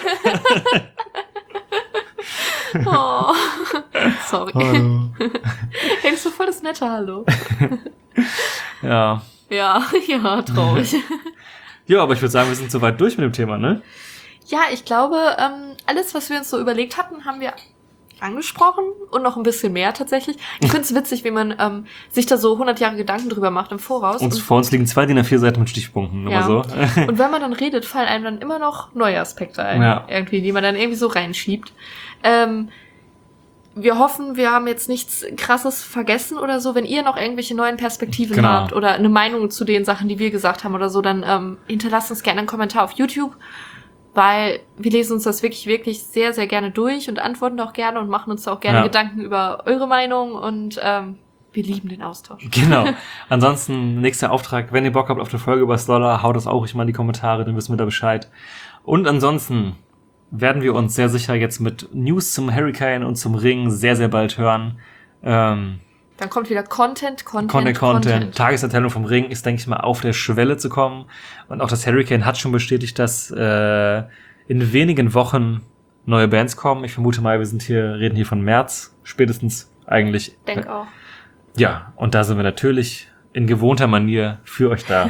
Speaker 6: Oh. Sorry.
Speaker 5: Hallo.
Speaker 6: Hey, das ist so voll das nette Hallo.
Speaker 5: Ja.
Speaker 6: Ja, ja, traurig.
Speaker 5: Ja, aber ich würde sagen, wir sind soweit durch mit dem Thema, ne?
Speaker 6: Ja, ich glaube, ähm, alles, was wir uns so überlegt hatten, haben wir angesprochen und noch ein bisschen mehr tatsächlich. Ich finde es witzig, wie man ähm, sich da so hundert Jahre Gedanken drüber macht im Voraus.
Speaker 5: Und
Speaker 6: und,
Speaker 5: vor uns liegen zwei D I N A vier Seiten mit Stichpunkten,
Speaker 6: Ja.
Speaker 5: immer so.
Speaker 6: und wenn man dann redet, fallen einem dann immer noch neue Aspekte ein,
Speaker 5: Ja.
Speaker 6: irgendwie, die man dann irgendwie so reinschiebt. Ähm, wir hoffen, wir haben jetzt nichts Krasses vergessen oder so. Wenn ihr noch irgendwelche neuen Perspektiven
Speaker 5: Genau.
Speaker 6: habt oder eine Meinung zu den Sachen, die wir gesagt haben oder so, dann ähm, hinterlasst uns gerne einen Kommentar auf YouTube. Weil wir lesen uns das wirklich, wirklich sehr, sehr gerne durch und antworten auch gerne und machen uns da auch gerne
Speaker 5: Ja.
Speaker 6: Gedanken über eure Meinung und ähm, wir lieben den Austausch.
Speaker 5: Genau. Ansonsten, nächster Auftrag, wenn ihr Bock habt auf eine Folge über Stoller, haut das auch ruhig mal in die Kommentare, dann wissen wir da Bescheid. Und ansonsten werden wir uns sehr sicher jetzt mit News zum Hurricane und zum Ring sehr, sehr bald hören. Ähm,
Speaker 6: Dann kommt wieder Content, Content,
Speaker 5: Content, Content.
Speaker 6: Content.
Speaker 5: Tageserteilung vom Ring ist, denke ich mal, auf der Schwelle zu kommen. Und auch das Hurricane hat schon bestätigt, dass äh, in wenigen Wochen neue Bands kommen. Ich vermute mal, wir sind hier, reden hier von März, spätestens eigentlich.
Speaker 6: Denk auch.
Speaker 5: Ja, und da sind wir natürlich in gewohnter Manier für euch da.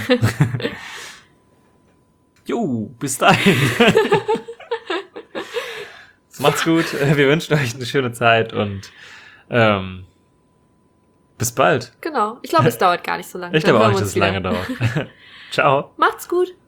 Speaker 5: Jo, bis dahin. Macht's gut. Wir wünschen euch eine schöne Zeit und ähm, bis bald.
Speaker 6: Genau. Ich glaube, es dauert gar nicht so lange.
Speaker 5: Ich
Speaker 6: Dann
Speaker 5: glaube auch
Speaker 6: hören
Speaker 5: nicht,
Speaker 6: wir
Speaker 5: dass es
Speaker 6: uns
Speaker 5: lange
Speaker 6: wieder.
Speaker 5: dauert. Ciao.
Speaker 6: Macht's gut.